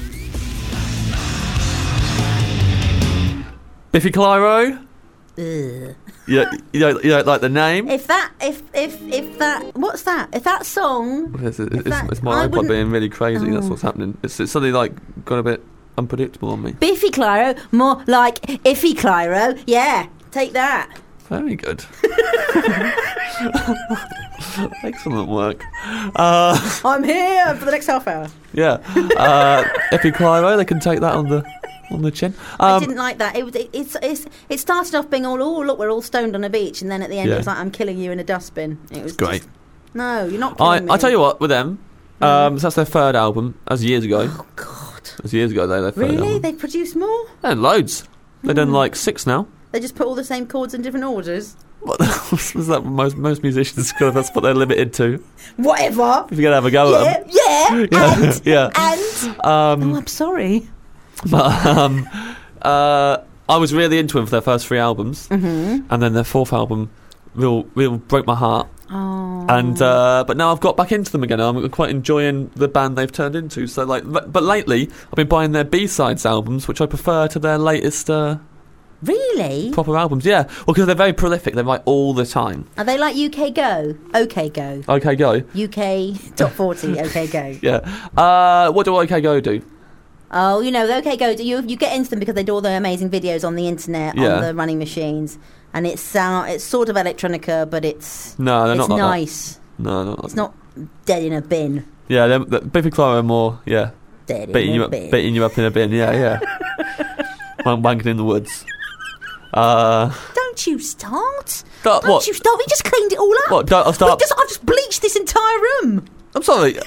Biffy Clyro. Ugh. You don't, you don't, you don't like the name? If that, if if if that, what's that? If that song, It's, it's, if that- it's my I iPod wouldn't- being really crazy. That's Oh. what's happening. It's, it's suddenly like got a bit unpredictable on me. Biffy Clyro, more like Iffy Clyro. Yeah, take that. Very good. Excellent work. Uh, I'm here for the next half hour. yeah. Uh, Epicliro, they can take that on the on the chin. I Um, didn't like that. It was. It, it's. It's. It started off being all. Oh, look, we're all stoned on a beach, and then at the end, Yeah. it was like, I'm killing you in a dustbin. It was great. Just, no, you're not. I, Killing me. I tell you what, with them, um, so that's their third album. That was years ago. Oh God. That was years ago. They their third Really? album. They produce more? And loads. They've done like six now. They just put all the same chords in different orders. What was that? Most most musicians, that's what they're limited to. Whatever. If you're gonna have a go Yeah. at them. Yeah. Yeah, And. yeah. And. Um, Oh, I'm sorry. But um, uh, I was really into them for their first three albums, Mm-hmm. and then their fourth album real, real broke my heart. Oh. And uh, but now I've got back into them again. I'm quite enjoying the band they've turned into. So like, but, but lately I've been buying their B-sides albums, which I prefer to their latest uh, Really? proper albums. Yeah, well, because they're very prolific. They write all the time. Are they like U K Go? OK Go. OK Go. U K Top forty. OK Go. Yeah. Uh, what do OK Go do? Oh, you know, the OK Go. You you get into them because they do all the amazing videos on the internet Yeah. on the running machines, and it's sound. It's sort of electronica, but it's No, they're it's not like that. nice. No, not like It's that. not dead in a bin. Yeah, they're, they're, Biffy Clyro are more. Yeah, Dead beating in you a up, bin. beating you up in a bin. Yeah, yeah. Wank- Wanking in the woods. Uh, Don't you start? Don't- Don't what? you start? We just cleaned it all up. What, don't I start- We just, I've just bleached this entire room. I'm sorry.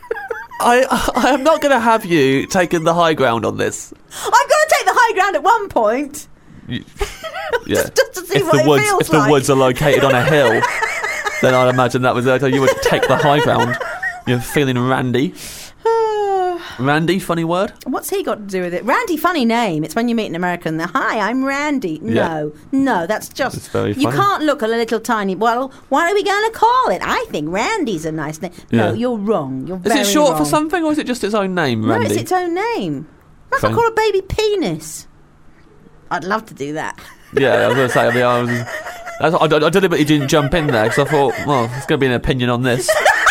I I am not going to have you taking the high ground on this. I'm going to take the high ground at one point. You- yeah. Just, just to see if what the it woods feels if the like. woods are located on a hill, then I'd imagine that was uh, you would take the high ground. You're feeling randy. Randy, funny word. What's he got to do with it? Randy, funny name. It's when you meet an American. They're, Hi, I'm Randy. No, no, that's just. It's very you funny. can't look at a little tiny. Well, what are we going to call it? I think Randy's a nice name. No, Yeah. you're wrong. You're Is very it short for wrong. something, or is it just its own name, No, Randy? it's its own name. What if I Fine. call a baby penis? I'd love to do that. Yeah, I was going to say. I mean, I was. That's, I, I, I deliberately didn't jump in there because I thought, well, there's going to be an opinion on this.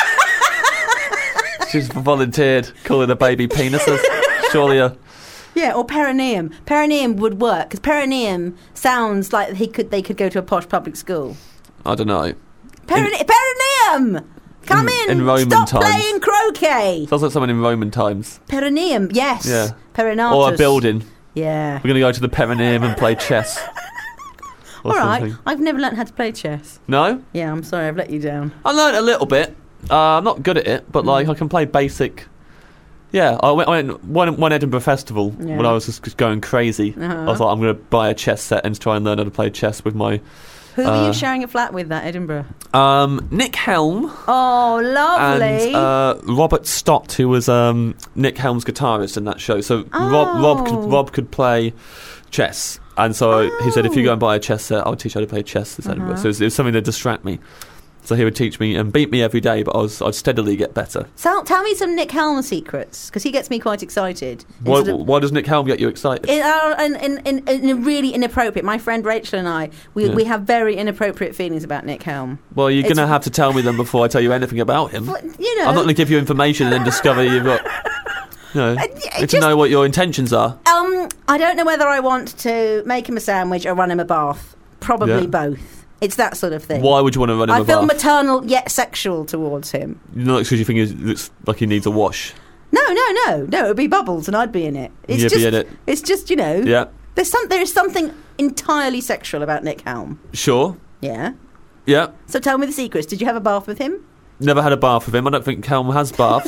She's volunteered calling a baby penis. That's surely a. Yeah, or perineum. Perineum would work because perineum sounds like he could. They could go to a posh public school. I don't know. Perine- perineum, come In- in. in Roman Stop times. playing croquet. Sounds like someone in Roman times. Perineum, yes. Yeah. Perinatus. Or a building. Yeah. We're going to go to the perineum and play chess. Or All right. something. I've never learnt how to play chess. No? Yeah, I'm sorry, I've let you down. I learned a little bit. Uh, I'm not good at it, but like I can play basic. Yeah, I went, I went one, one Edinburgh festival Yeah. when I was just going crazy. Uh-huh. I was like, I'm going to buy a chess set and try and learn how to play chess with my. Who were Uh, you sharing a flat with at Edinburgh? Um, Nick Helm Oh, lovely. and uh, Robert Stott, who was um, Nick Helm's guitarist in that show. So Rob, Rob, could, Oh. Rob could play chess. And so he said, if you Oh. go and buy a chess set, I'll teach you how to play chess. This Edinburgh. Uh-huh. So it was, it was something to distract me. So he would teach me and beat me every day, but I was, I'd steadily get better. so, tell me some Nick Helm secrets, because he gets me quite excited. Why, Instead of- why does Nick Helm get you excited? In, our, in, in, in, in a really inappropriate. My friend Rachel and I, we, Yeah. we have very inappropriate feelings about Nick Helm. Well, you're It's- going to have to tell me them before I tell you anything about him. But, you know, I'm not going to give you information and then discover you've got. You know, Uh, you yeah, need to just- know what your intentions are. Um, I don't know whether I want to make him a sandwich or run him a bath. Probably Yeah. both. It's that sort of thing. Why would you want to run him I a feel bath? maternal yet sexual towards him. Not because you think he looks like he needs a wash. No, no, no, no. It would be Bubbles, and I'd be in it. It's You'd be just, in it. It's just you know. Yeah, There's some. There is something entirely sexual about Nick Helm. sure. Yeah. Yeah, So tell me the secrets. Did you have a bath with him? never had a bath with him. I don't think Helm has baths.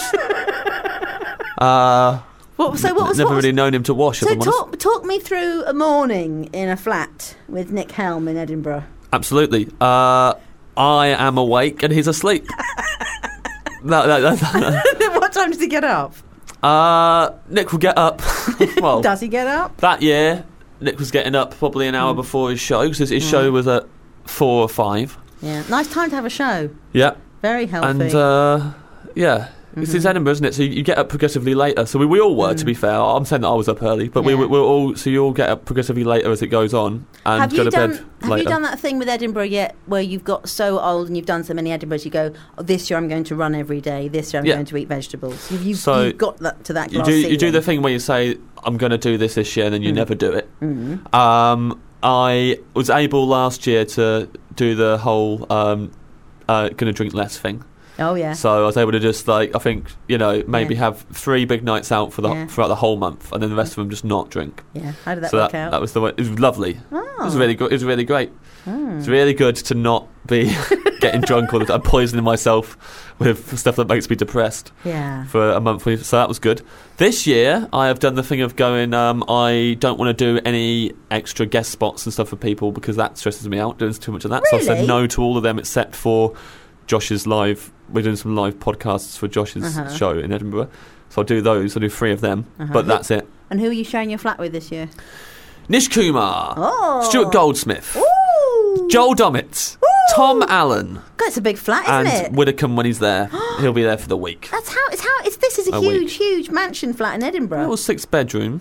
uh, What? So what was? never what was really known him to wash. so if I'm honest. talk talk me through a morning in a flat with Nick Helm in Edinburgh. Absolutely. Uh, I am awake and he's asleep. no, no, no, no. What time does he get up? Uh, Nick will get up. well, Does he get up? that year, Nick was getting up probably an hour Mm. before his show because his, his show was at four or five. Yeah. Nice time to have a show. Yeah, Very healthy. and uh, yeah, it's, it's Mhm. Edinburgh, isn't it? So you, you get up progressively later. So we, we all were, to be fair. I'm saying that I was up early, but we Yeah. we we're all so you all get up progressively later as it goes on and have go you to done? bed Have later. you done that thing with Edinburgh yet, where you've got so old and you've done so many Edinburghs? You go, oh, this year I'm going to run every day. This year I'm Yeah. going to eat vegetables. You've, you've, So you've got that to that you glass do you do ceiling. the thing where you say I'm going to do this this year and then you Mm. never do it. Mhm. Um, I was able last year to do the whole um, uh, going to drink less thing. Oh yeah. So I was able to just like I think you know maybe Yeah. have three big nights out for the Yeah. throughout the whole month, and then the rest of them just not drink. Yeah. How did that so work that, out? that was the way. It was lovely. Oh. It was really good. It was really great. Oh. It's really good to not be getting drunk all the time, poisoning myself with stuff that makes me depressed Yeah. for a month. So that was good. This year, I have done the thing of going, um, I don't want to do any extra guest spots and stuff for people because that stresses me out, doing too much of that. So I Really? said no to all of them except for Josh's live. We're doing some live podcasts for Josh's Uh-huh. show in Edinburgh. So I'll do those. I'll do three of them. Uh-huh. But that's it. And who are you sharing your flat with this year? Nish Kumar. Oh. Stuart Goldsmith. Ooh. Joel Dommett. Ooh. Tom Allen. God, it's a big flat, isn't And it? Widdicombe when he's there. He'll be there for the week. That's how it's how it's. This is a, A huge, week. huge mansion flat in Edinburgh. Well, six bedroom.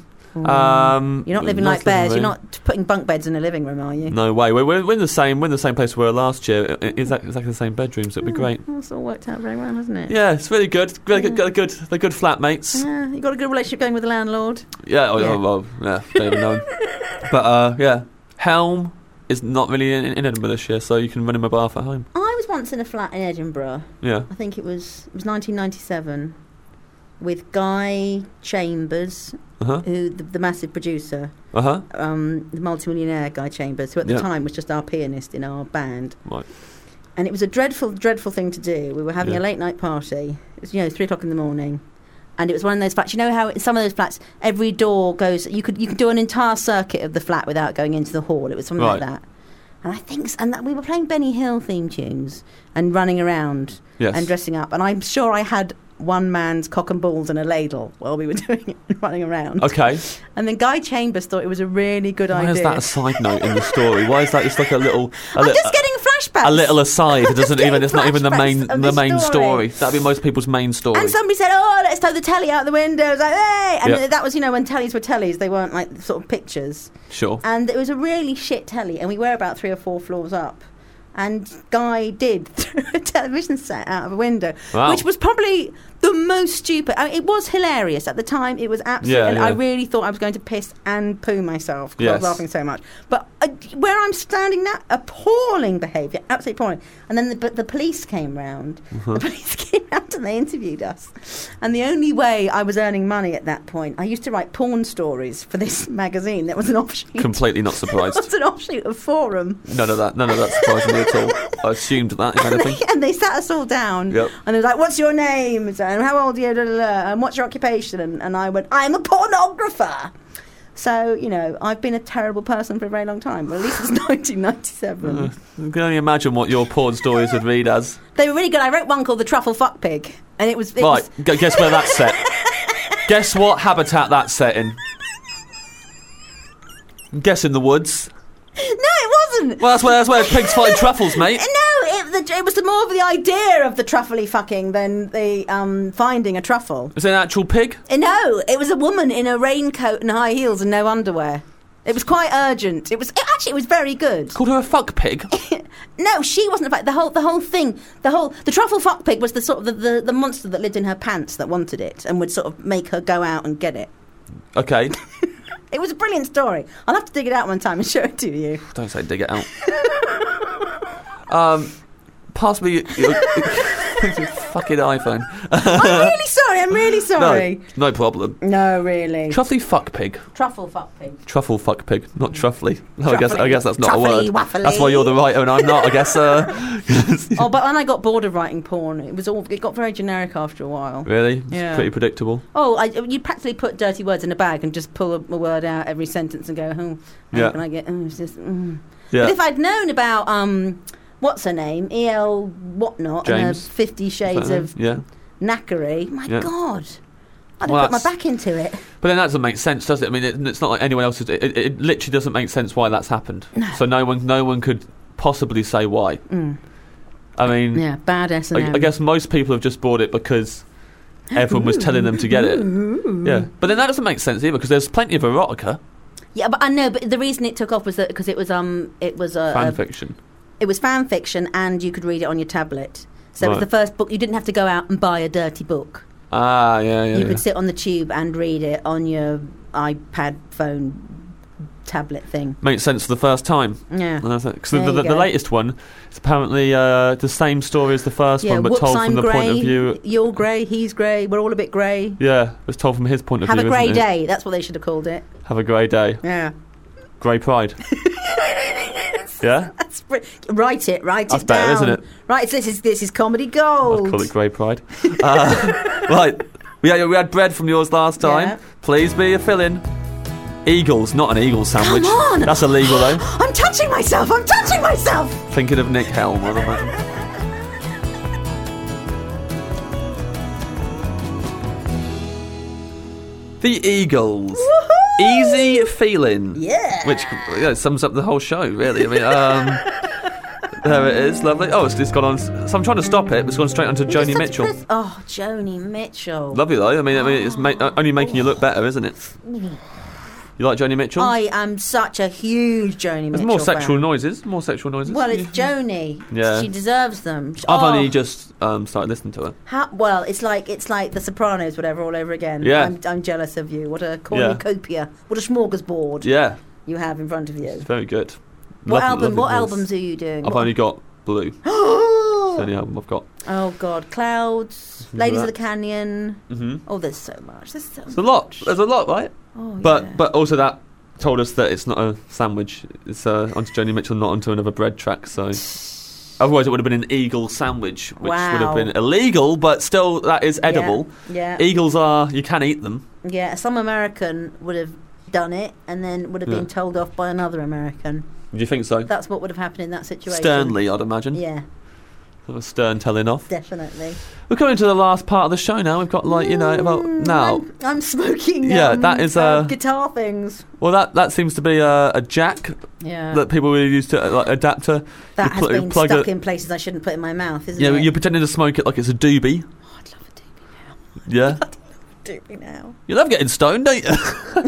Um, You're not living nice like bears. living You're room. not putting bunk beds in a living room, are you? No way. We're, we're, we're in the same. We're in the same place we were last year. I- Exactly, exactly the same bedrooms. It'd be great. Well, it's all worked out very well, hasn't it? Yeah, it's really good. Really good. Got a good. They're good flatmates. Yeah, you got a good relationship going with the landlord. Yeah. Oh, Yeah. oh, well, yeah. Don't even know. But uh, yeah, Helm is not really in, in Edinburgh this year, so you can run him a bath at home. I was once in a flat in Edinburgh. Yeah. I think it was it was nineteen ninety-seven, with Guy Chambers, Uh huh. who the, the massive producer, Uh huh. um, the multimillionaire Guy Chambers, who at the Yeah. time was just our pianist in our band. Right. And it was a dreadful, dreadful thing to do. We were having Yeah. a late night party. It was, you know, three o'clock in the morning. And it was one of those flats. You know how in some of those flats, every door goes. You could you could do an entire circuit of the flat without going into the hall. It was something like Right. that. And I think, s- and that we were playing Benny Hill theme tunes and running around Yes. and dressing up. And I'm sure I had one man's cock and balls and a ladle while we were doing it and running around. Okay. And then Guy Chambers thought it was a really good Why idea. is that a side note in the story? Why is that just like a little? A I'm li- just getting flashbacks. a little aside. It I'm just doesn't even. getting It's not even the main. flashbacks of The the main story. story. That'd be most people's main story. And somebody said, "Oh, let's throw the telly out the window." I was like, "Hey!" And Yeah. that was, you know, when tellies were tellies, they weren't like sort of pictures. Sure. And it was a really shit telly, and we were about three or four floors up. And Guy did throw a television set out of a window, Wow. which was probably the most stupid. I mean, it was hilarious at the time. It was absolutely. Yeah, and yeah. I really thought I was going to piss and poo myself because I was Yes. laughing so much. But uh, where I'm standing now, appalling behaviour, absolutely appalling. And then the, but the police came round. Uh-huh. The police came round and they interviewed us. And the only way I was earning money at that point, I used to write porn stories for this magazine. That was an offshoot. Completely not It surprised. was an offshoot of Forum. None of that. None of that surprised me at all. I assumed that, if And anything. they, and they sat us all down. Yep. And they was like, "What's your name? And how old are you? Da, da, da, and what's your occupation?" And, and I went, "I'm a pornographer." So, you know, I've been a terrible person for a very long time. Well, at least it's nineteen ninety-seven. Uh, I can only imagine what your porn stories would read as. They were really good. I wrote one called The Truffle Fuck Pig. And it was... It Right, was gu- guess where that's set. Guess what habitat that's set in. Guess in the woods. no, it wasn't. Well, that's where that's where pigs find truffles, mate. No, it, the, it was the more of the idea of the truffly fucking than the um, finding a truffle. Is it an actual pig? Uh, No, it was a woman in a raincoat and high heels and no underwear. It was quite urgent. It was it, actually it was very good. Called her a fuck pig. No, she wasn't. The, the whole the whole thing, the whole the truffle fuck pig was the sort of the, the, the monster that lived in her pants that wanted it and would sort of make her go out and get it. Okay. It was a brilliant story. I'll have to dig it out one time and show it to you. Don't say dig it out. um, pass me your, your, your fucking iPhone. I'm really sorry. I'm really sorry. No, no problem. No, really. Truffly fuck pig. Truffle fuck pig. Truffle fuck pig, not truffly. No, I guess I Truffly. guess that's not Truffly, a word. waffly. That's why you're the writer and I'm not. I guess. Uh, Oh, but then I got bored of writing porn. It was all. It got very generic after a while. really, it's Yeah. pretty predictable. Oh, I, you'd practically put dirty words in a bag and just pull a, a word out every sentence and go, "Oh, how Yeah. can I get?" Oh, it's just. Mm. Yeah. But if I'd known about um, what's her name, E L whatnot, and her James. Fifty Shades of yeah. Knackery, my Yeah. God, I'd have Well, put my that's- back into it. But then that doesn't make sense, does it? I mean, it, it's not like anyone else. Is, it, it, it literally doesn't make sense why that's happened. No. So no one, no one could possibly say why. Mm. I mean, Yeah, bad S and I, M. I guess most people have just bought it because everyone was telling them to get it. Yeah, but then that doesn't make sense either because there's plenty of erotica Yeah, but I know. But the reason it took off was that because it was um, it was a, fan a fiction. it was fan fiction, and you could read it on your tablet. So it was Right. the first book. You didn't have to go out and buy a dirty book. Ah, yeah, yeah. You yeah. could sit on the tube and read it on your iPad phone tablet thing. Makes sense for the first time. Yeah. Because There the, you the, the go. latest one is apparently uh, the same story as the first Yeah, one, but whoops, told I'm from the grey. point of view. You're grey, he's grey, we're all a bit grey. Yeah, it was told from his point of Have view. a grey isn't it? day, that's what they should have called it. Have a grey day. Yeah. Grey pride. Yeah? That's br- write it, write That's it better, down. isn't it? Right, so this is this is comedy gold. I'd call it grey pride. uh, right. We had, we had bread from yours last time. Yeah. Please be a fill-in. Eagles, not an eagle sandwich. Come on! That's illegal though. I'm touching myself, I'm touching myself! Thinking of Nick Helm, I imagine. The Eagles. Woohoo! Easy feeling. Yeah. Which yeah, sums up the whole show, really. I mean, um, there it is, lovely. Oh, it's just gone on. So I'm trying to stop it, but it's gone straight onto You're Joni such a Mitchell. pres- oh, Joni Mitchell. Lovely though. I mean, I mean, it's ma- only making you look better, isn't it? You like Joni Mitchell? I am such a huge Joni Mitchell There's more sexual fan. noises. More sexual noises. Well, it's Joni. Yeah. She deserves them. I've Oh, only just um, started listening to her. how, well, it's like it's like The Sopranos, whatever, all over again. Yeah. I'm, I'm jealous of you. What a Yeah. cornucopia. What a smorgasbord Yeah, you have in front of you. it's very good. What Lovely- album? lovely What voice. albums are you doing? I've What- only got Blue. It's the only album I've got. Oh God, Clouds, Listen to Ladies of that. the Canyon. hmm Oh, there's so much. There's so There's a lot. There's a lot, right? Oh, But yeah. but also that told us that it's not a sandwich. It's uh, onto Joni Mitchell, not onto another bread track. So otherwise, it would have been an eagle sandwich, which would have Wow. been illegal, but still that is edible. Yeah, Eagles are you can eat them. yeah. Some American would have done it and then would have Yeah. been told off by another American. Do you think so? That's what would have happened in that situation. Sternly, I'd imagine. Yeah, A stern telling off. definitely. We're coming to the last part of the show now. We've got like you know about Mm, now. I'm, I'm smoking. Yeah, um, that is, uh, uh, guitar things. Well, that that seems to be a, a jack Yeah, that people really use to uh, like adapter. that you has pl- been plug stuck it- in places I shouldn't put in my mouth, isn't Yeah, it? you're pretending to smoke it like it's a doobie. Oh, I'd love a doobie now. Yeah, Doobie now. you love getting stoned, don't you?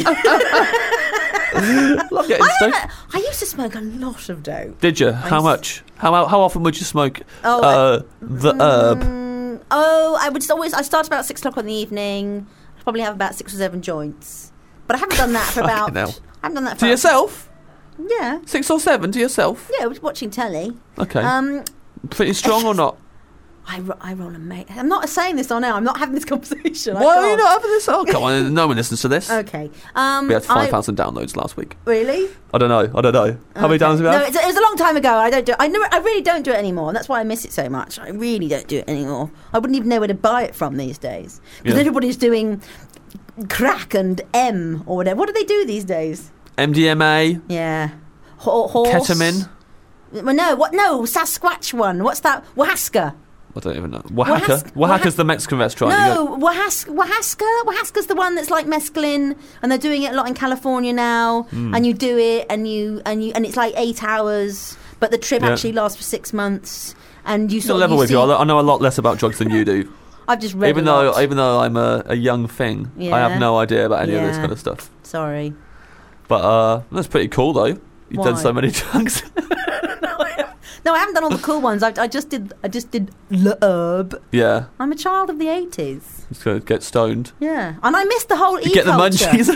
Love getting I, stoned. never- I used to smoke a lot of dope. Did you? How s- much? How how often would you smoke Oh, uh, the herb? Mm, oh, I would just always. I start about six o'clock in the evening. I'd probably have about six or seven joints, but I haven't done that for about. Fucking hell. I haven't done that for To yourself? Yeah, Six or seven to yourself? yeah. I was watching telly. Okay. Um, Pretty strong or not? I, ro- I roll a mate. I'm not saying this on air. I'm not having this conversation. I Why are you can't. not having this? Oh, come on. No one listens to this. Okay. Um, We had I- five thousand downloads last week. Really? I don't know. I don't know. How many Okay. downloads have we No, had? it's, it was a long time ago. I don't do. I never. I really don't do it anymore, and that's why I miss it so much. I really don't do it anymore. I wouldn't even know where to buy it from these days because Yeah. everybody's doing crack and M or whatever. What do they do these days? M D M A, Yeah, Ho- horse. ketamine. Well, no, what? No, Sasquatch one. What's that? Wahaska. I don't even know. Oaxaca. Wahas- Oaxaca's the Mexican restaurant. You go- No, Wahaska. Wahaska. Wahaska's the one that's like mescaline, and they're doing it a lot in California now. Hmm. And you do it, and you and you and it's like eight hours, but the trip Yeah. actually lasts for six months. And you To sort of level you with see, you, I I know a lot less about drugs than you do. I've just read. even a though, lot. even though I'm a, a young thing, I Yeah. have no idea about any of this Yeah. kind of stuff. Sorry. But uh, that's pretty cool, though. You've done Why? so many drugs. No, I haven't done all the cool ones. I, I just did. I just did Le Herb. Yeah, I'm a child of the eighties. just gonna get stoned. Yeah, and I missed the whole E Get the culture. munchies.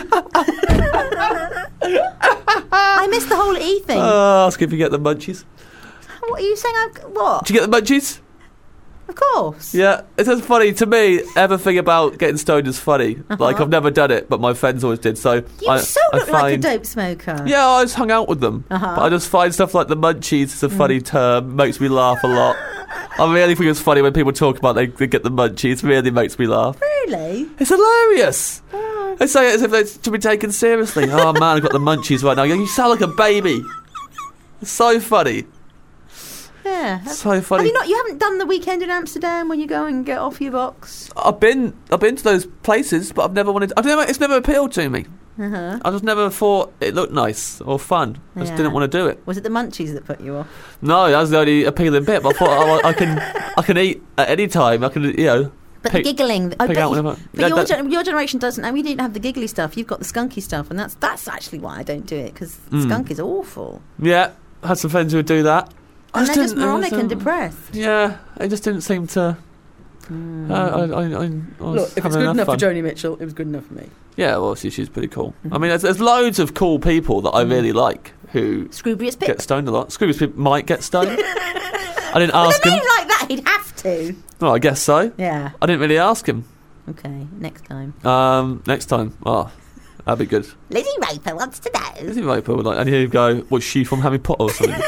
I missed the whole E thing. Oh, ask if you get the munchies. What are you saying? I, what? Did you get the munchies? Of course. Yeah, it's just funny to me. Everything about getting stoned is funny. Like Uh-huh. I've never done it, but my friends always did. So You I, so I look like a find, dope smoker. Yeah, I just hung out with them. Uh-huh. But I just find stuff like the munchies is a funny term. Makes me laugh a lot. I really think it's funny when people talk about they, they get the munchies. Really makes me laugh. Really? It's hilarious. Oh. They say it as if it's to be taken seriously. Oh man, I've got the munchies right now. You sound like a baby. It's so funny. Yeah. Have So funny. you not? You haven't done the weekend in Amsterdam when you go and get off your box. I've been I've been to those places, but I've never wanted. I've never. It's never appealed to me. Uh-huh. I just never thought it looked nice or fun. I just Yeah. didn't want to do it. Was it the munchies that put you off? No, that was the only appealing bit. But I thought oh, I can I can eat at any time. I can you know. But Pick- the giggling. I pick bet out you- whatever. but Yeah, your, that- gen- your generation doesn't. I mean, you didn't have the giggly stuff. You've got the skunky stuff, and that's that's actually why I don't do it because Mm. skunk is awful. Yeah, had some friends who would do that. I And they're just didn't- I moronic and didn't- depressed. Yeah, it just didn't seem to Mm. Uh, I, I, I, I Look, if it's good enough fun. for Joni Mitchell, it was good enough for me. Yeah, well, see, she's pretty cool. Mm-hmm. I mean, there's, there's loads of cool people that I really like who Scroobius Pip. get stoned a lot. Scroobius Pip might get stoned. I didn't ask With a him. name like that, he'd have to. Well, I guess so. Yeah. I didn't really ask him. Okay, next time. Um, next time. Oh, that'd be good. Lizzie Roper wants to know. Lizzie Roper would like, and he'd go, "Was she from Harry Potter or something?"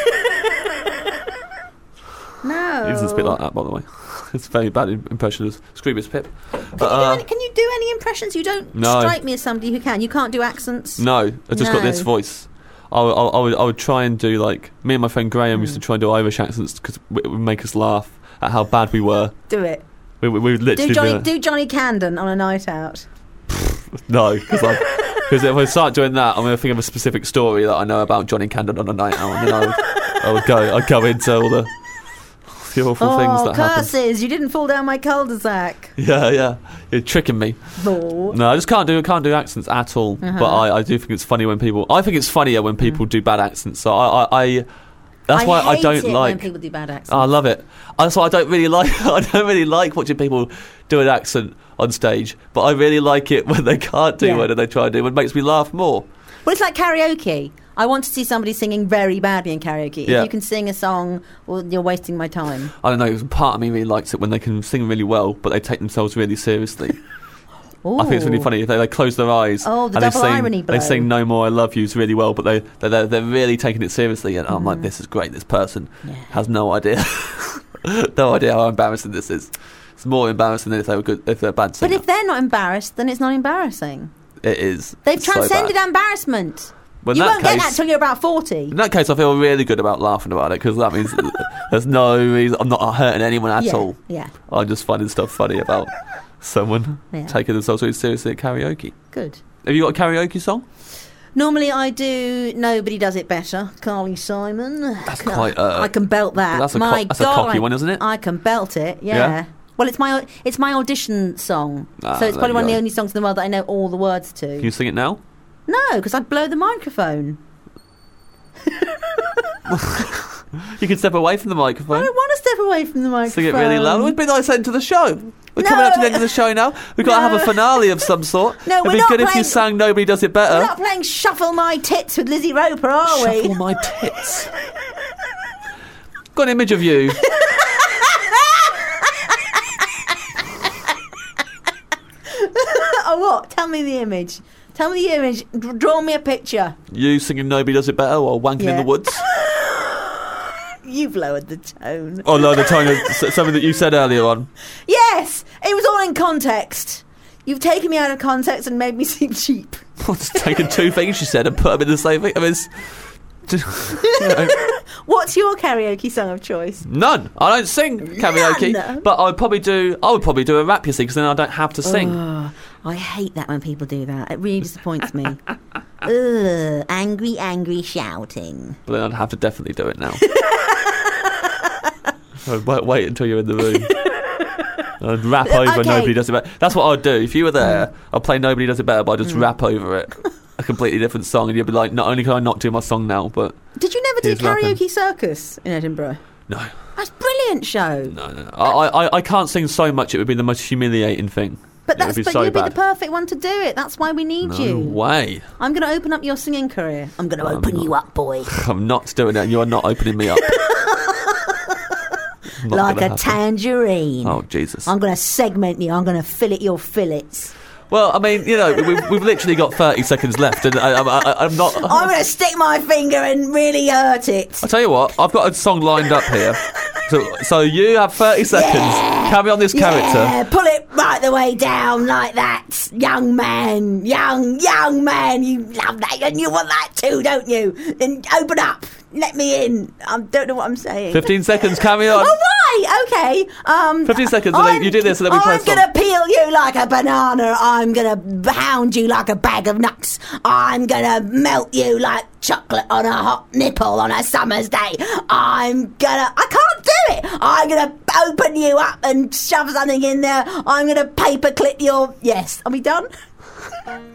No. He doesn't speak like that, by the way. It's a very bad impression of Scroobius Pip. Can, But, you do uh, any, can you do any impressions? You don't No. strike me as somebody who can. You can't do accents. No, I just got No. this voice. I, I, I, would, I would try and do, like, me and my friend Graham Mm. used to try and do Irish accents because it would make us laugh at how bad we were. Do it. We, we, we would literally Do Johnny, be like, do Johnny Camden on a night out. no, because if I start doing that, I'm going to think of a specific story that I know about Johnny Camden on a night out, and then I would, I would go, I'd go into all the, the awful oh, things that happen. curses! You didn't fall down my cul-de-sac. Yeah, yeah, you're tricking me. Oh. No, I just can't do can't do accents at all. Uh-huh. But I, I do think it's funny when people. I think it's funnier when people do bad accents. So I, I, I that's I why I hate don't it like. when people do bad accents. Oh, I love it. That's why I don't really like. I don't really like watching people do an accent on stage. But I really like it when they can't do Yeah. one and they try and do one. It makes me laugh more. Well, it's like karaoke. I want to see somebody singing very badly in karaoke. Yeah. If you can sing a song, well, you're wasting my time. I don't know. Part of me really likes it when they can sing really well, but they take themselves really seriously. I think it's really Ooh. funny if they, they close their eyes Oh, the and they double sing, irony blow. they sing "No More I Love Yous" really well, but they they're, they're really taking it seriously, and I'm Mm. like, this is great. This person Yeah. has no idea, no idea how embarrassing this is. It's more embarrassing than if they were good, if they're a bad singer. But if they're not embarrassed, then it's not embarrassing. It is. They've It's so transcended bad. embarrassment. Well, in You that won't get case- that till you're about forty. In that case, I feel really good about laughing about it because that means there's no reason I'm not hurting anyone at yeah. all. Yeah. I'm just finding stuff funny about someone Yeah. taking themselves really seriously at karaoke. Good. Have you got a karaoke song? Normally I do Nobody Does It Better, Carly Simon. That's quite, uh, I can belt that. that's a co- My that's a God, cocky I- one, isn't it? I can belt it, yeah. Yeah? Well, it's my it's my audition song. Ah, so it's there probably you one of go. the only songs in the world that I know all the words to. Can you sing it now? No, because I'd blow the microphone. You can step away from the I microphone. don't want to step away from the microphone. Sing it really loud. It would be nice end to the show. We're No. coming up to the end of the show now. We've got to have a No. finale of some sort. No, It'd we're be not good if you playing- sang Nobody Does It We're Better. not playing Shuffle My Tits with Lizzie Roper, are we? Shuffle my tits. Got an image of you. Oh, what? Tell me the image. Tell me the image. D- draw me a picture. You singing Nobody Does It Better or Wanking in Yeah. the Woods. You've lowered the tone. Oh no, the tone of s- something that you said earlier on. Yes, it was all in context. You've taken me out of context and made me seem cheap. I've just taken two things you said and put them in the same thing. I mean, it's just, you know, What's your karaoke song of choice? none. I don't sing karaoke, None? but I'd probably do. I would probably do a rap, you see, because then I don't have to sing. Oh, I hate that when people do that. It really disappoints me. Ugh, angry, angry shouting. But then I'd have to definitely do it now. I'd wait, wait until you're in the room. I'd rap over Okay. Nobody Does It Better. That's what I'd do. If you were there, I'd play Nobody Does It Better, but I'd just rap over it. A completely different song, and you'd be like, not only can I not do my song now, but Did you never do Here's rapping. Karaoke Circus in Edinburgh? no. That's a brilliant show. No, no, no. I, I, I can't sing so much, it would be the most humiliating thing. But It that's would be but so you'd be bad. the perfect one to do it. That's why we need No you. way. I'm going to open up your singing career. I'm going to I'm open not. you up, boy. I'm not doing it. You are not opening me up. Not Like gonna a happen. tangerine. Oh, Jesus. I'm going to segment you. I'm going to fillet your fillets. Well, I mean, you know, we've, we've literally got thirty seconds left, and I, I, I, I'm not... I'm going to stick my finger and really hurt it. I'll tell you what, I've got a song lined up here. So, so you have thirty seconds. Yeah. Carry on this character. Yeah, pull it right the way down like that. Young man, young, young man. You love that and you want that too, don't you? Then open up. Let me in. I don't know what I'm saying. fifteen seconds, carry on. Oh, right, okay. Um, fifteen seconds, and then I'm- you do this, and then we play a I'm song. going to peel you like a banana. I'm going to hound you like a bag of nuts. I'm going to melt you like chocolate on a hot nipple on a summer's day. I'm going to... I can't do it. I'm going to open you up and shove something in there. I'm going to paperclip your... Yes. Are we done?